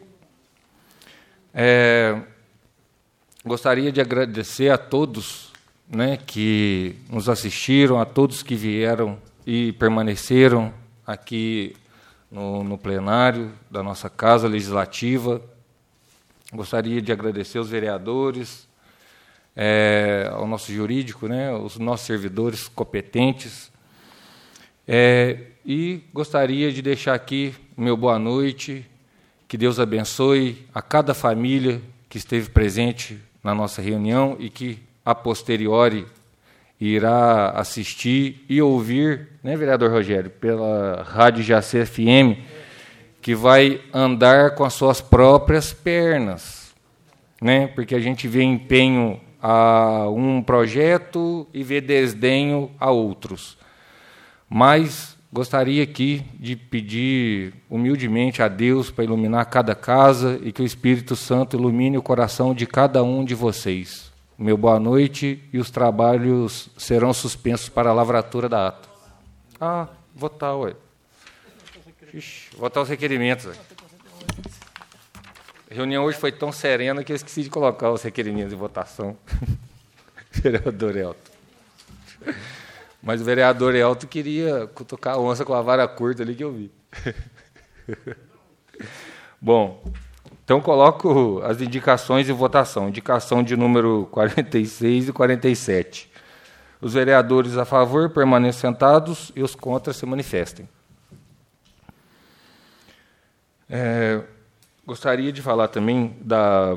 É, gostaria de agradecer a todos, né, que nos assistiram, a todos que vieram e permaneceram aqui no, no plenário da nossa Casa Legislativa. Gostaria de agradecer aos vereadores, é, ao nosso jurídico, né, aos nossos servidores competentes. É, e gostaria de deixar aqui o meu boa noite, que Deus abençoe a cada família que esteve presente na nossa reunião e que, a posteriori, irá assistir e ouvir, né, vereador Rogério, pela Rádio Jaci F M, que vai andar com as suas próprias pernas, né, porque a gente vê empenho a um projeto e vê desdenho a outros. Mas gostaria aqui de pedir humildemente a Deus para iluminar cada casa e que o Espírito Santo ilumine o coração de cada um de vocês. Meu boa noite, e os trabalhos serão suspensos para a lavratura da ata. Ah, votar, ué. Ixi, votar os requerimentos. Ué. A reunião hoje foi tão serena que eu esqueci de colocar os requerimentos de votação. Vereador Elton. Mas o vereador Elton queria cutucar a onça com a vara curta ali que eu vi. Bom, Então, coloco as indicações em votação. Indicação de número quarenta e seis e quarenta e sete. Os vereadores a favor permaneçam sentados e os contra se manifestem. É, gostaria de falar também da,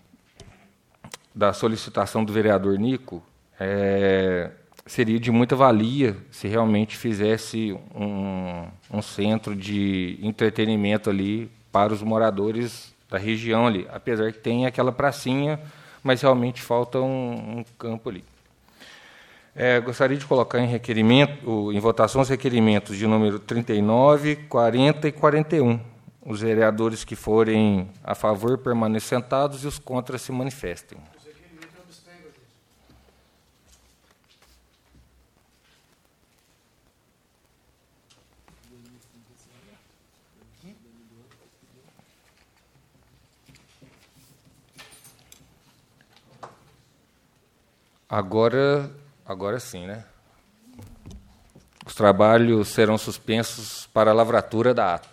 da solicitação do vereador Nico. É, seria de muita valia se realmente fizesse um, um centro de entretenimento ali para os moradores da região ali, apesar que tem aquela pracinha, mas realmente falta um, um campo ali. É, gostaria de colocar em requerimento, em votação os requerimentos de número trinta e nove, quarenta e quarenta e um. Os vereadores que forem a favor permaneçam sentados e os contra se manifestem. Agora, agora sim, né? Os trabalhos serão suspensos para a lavratura da ata.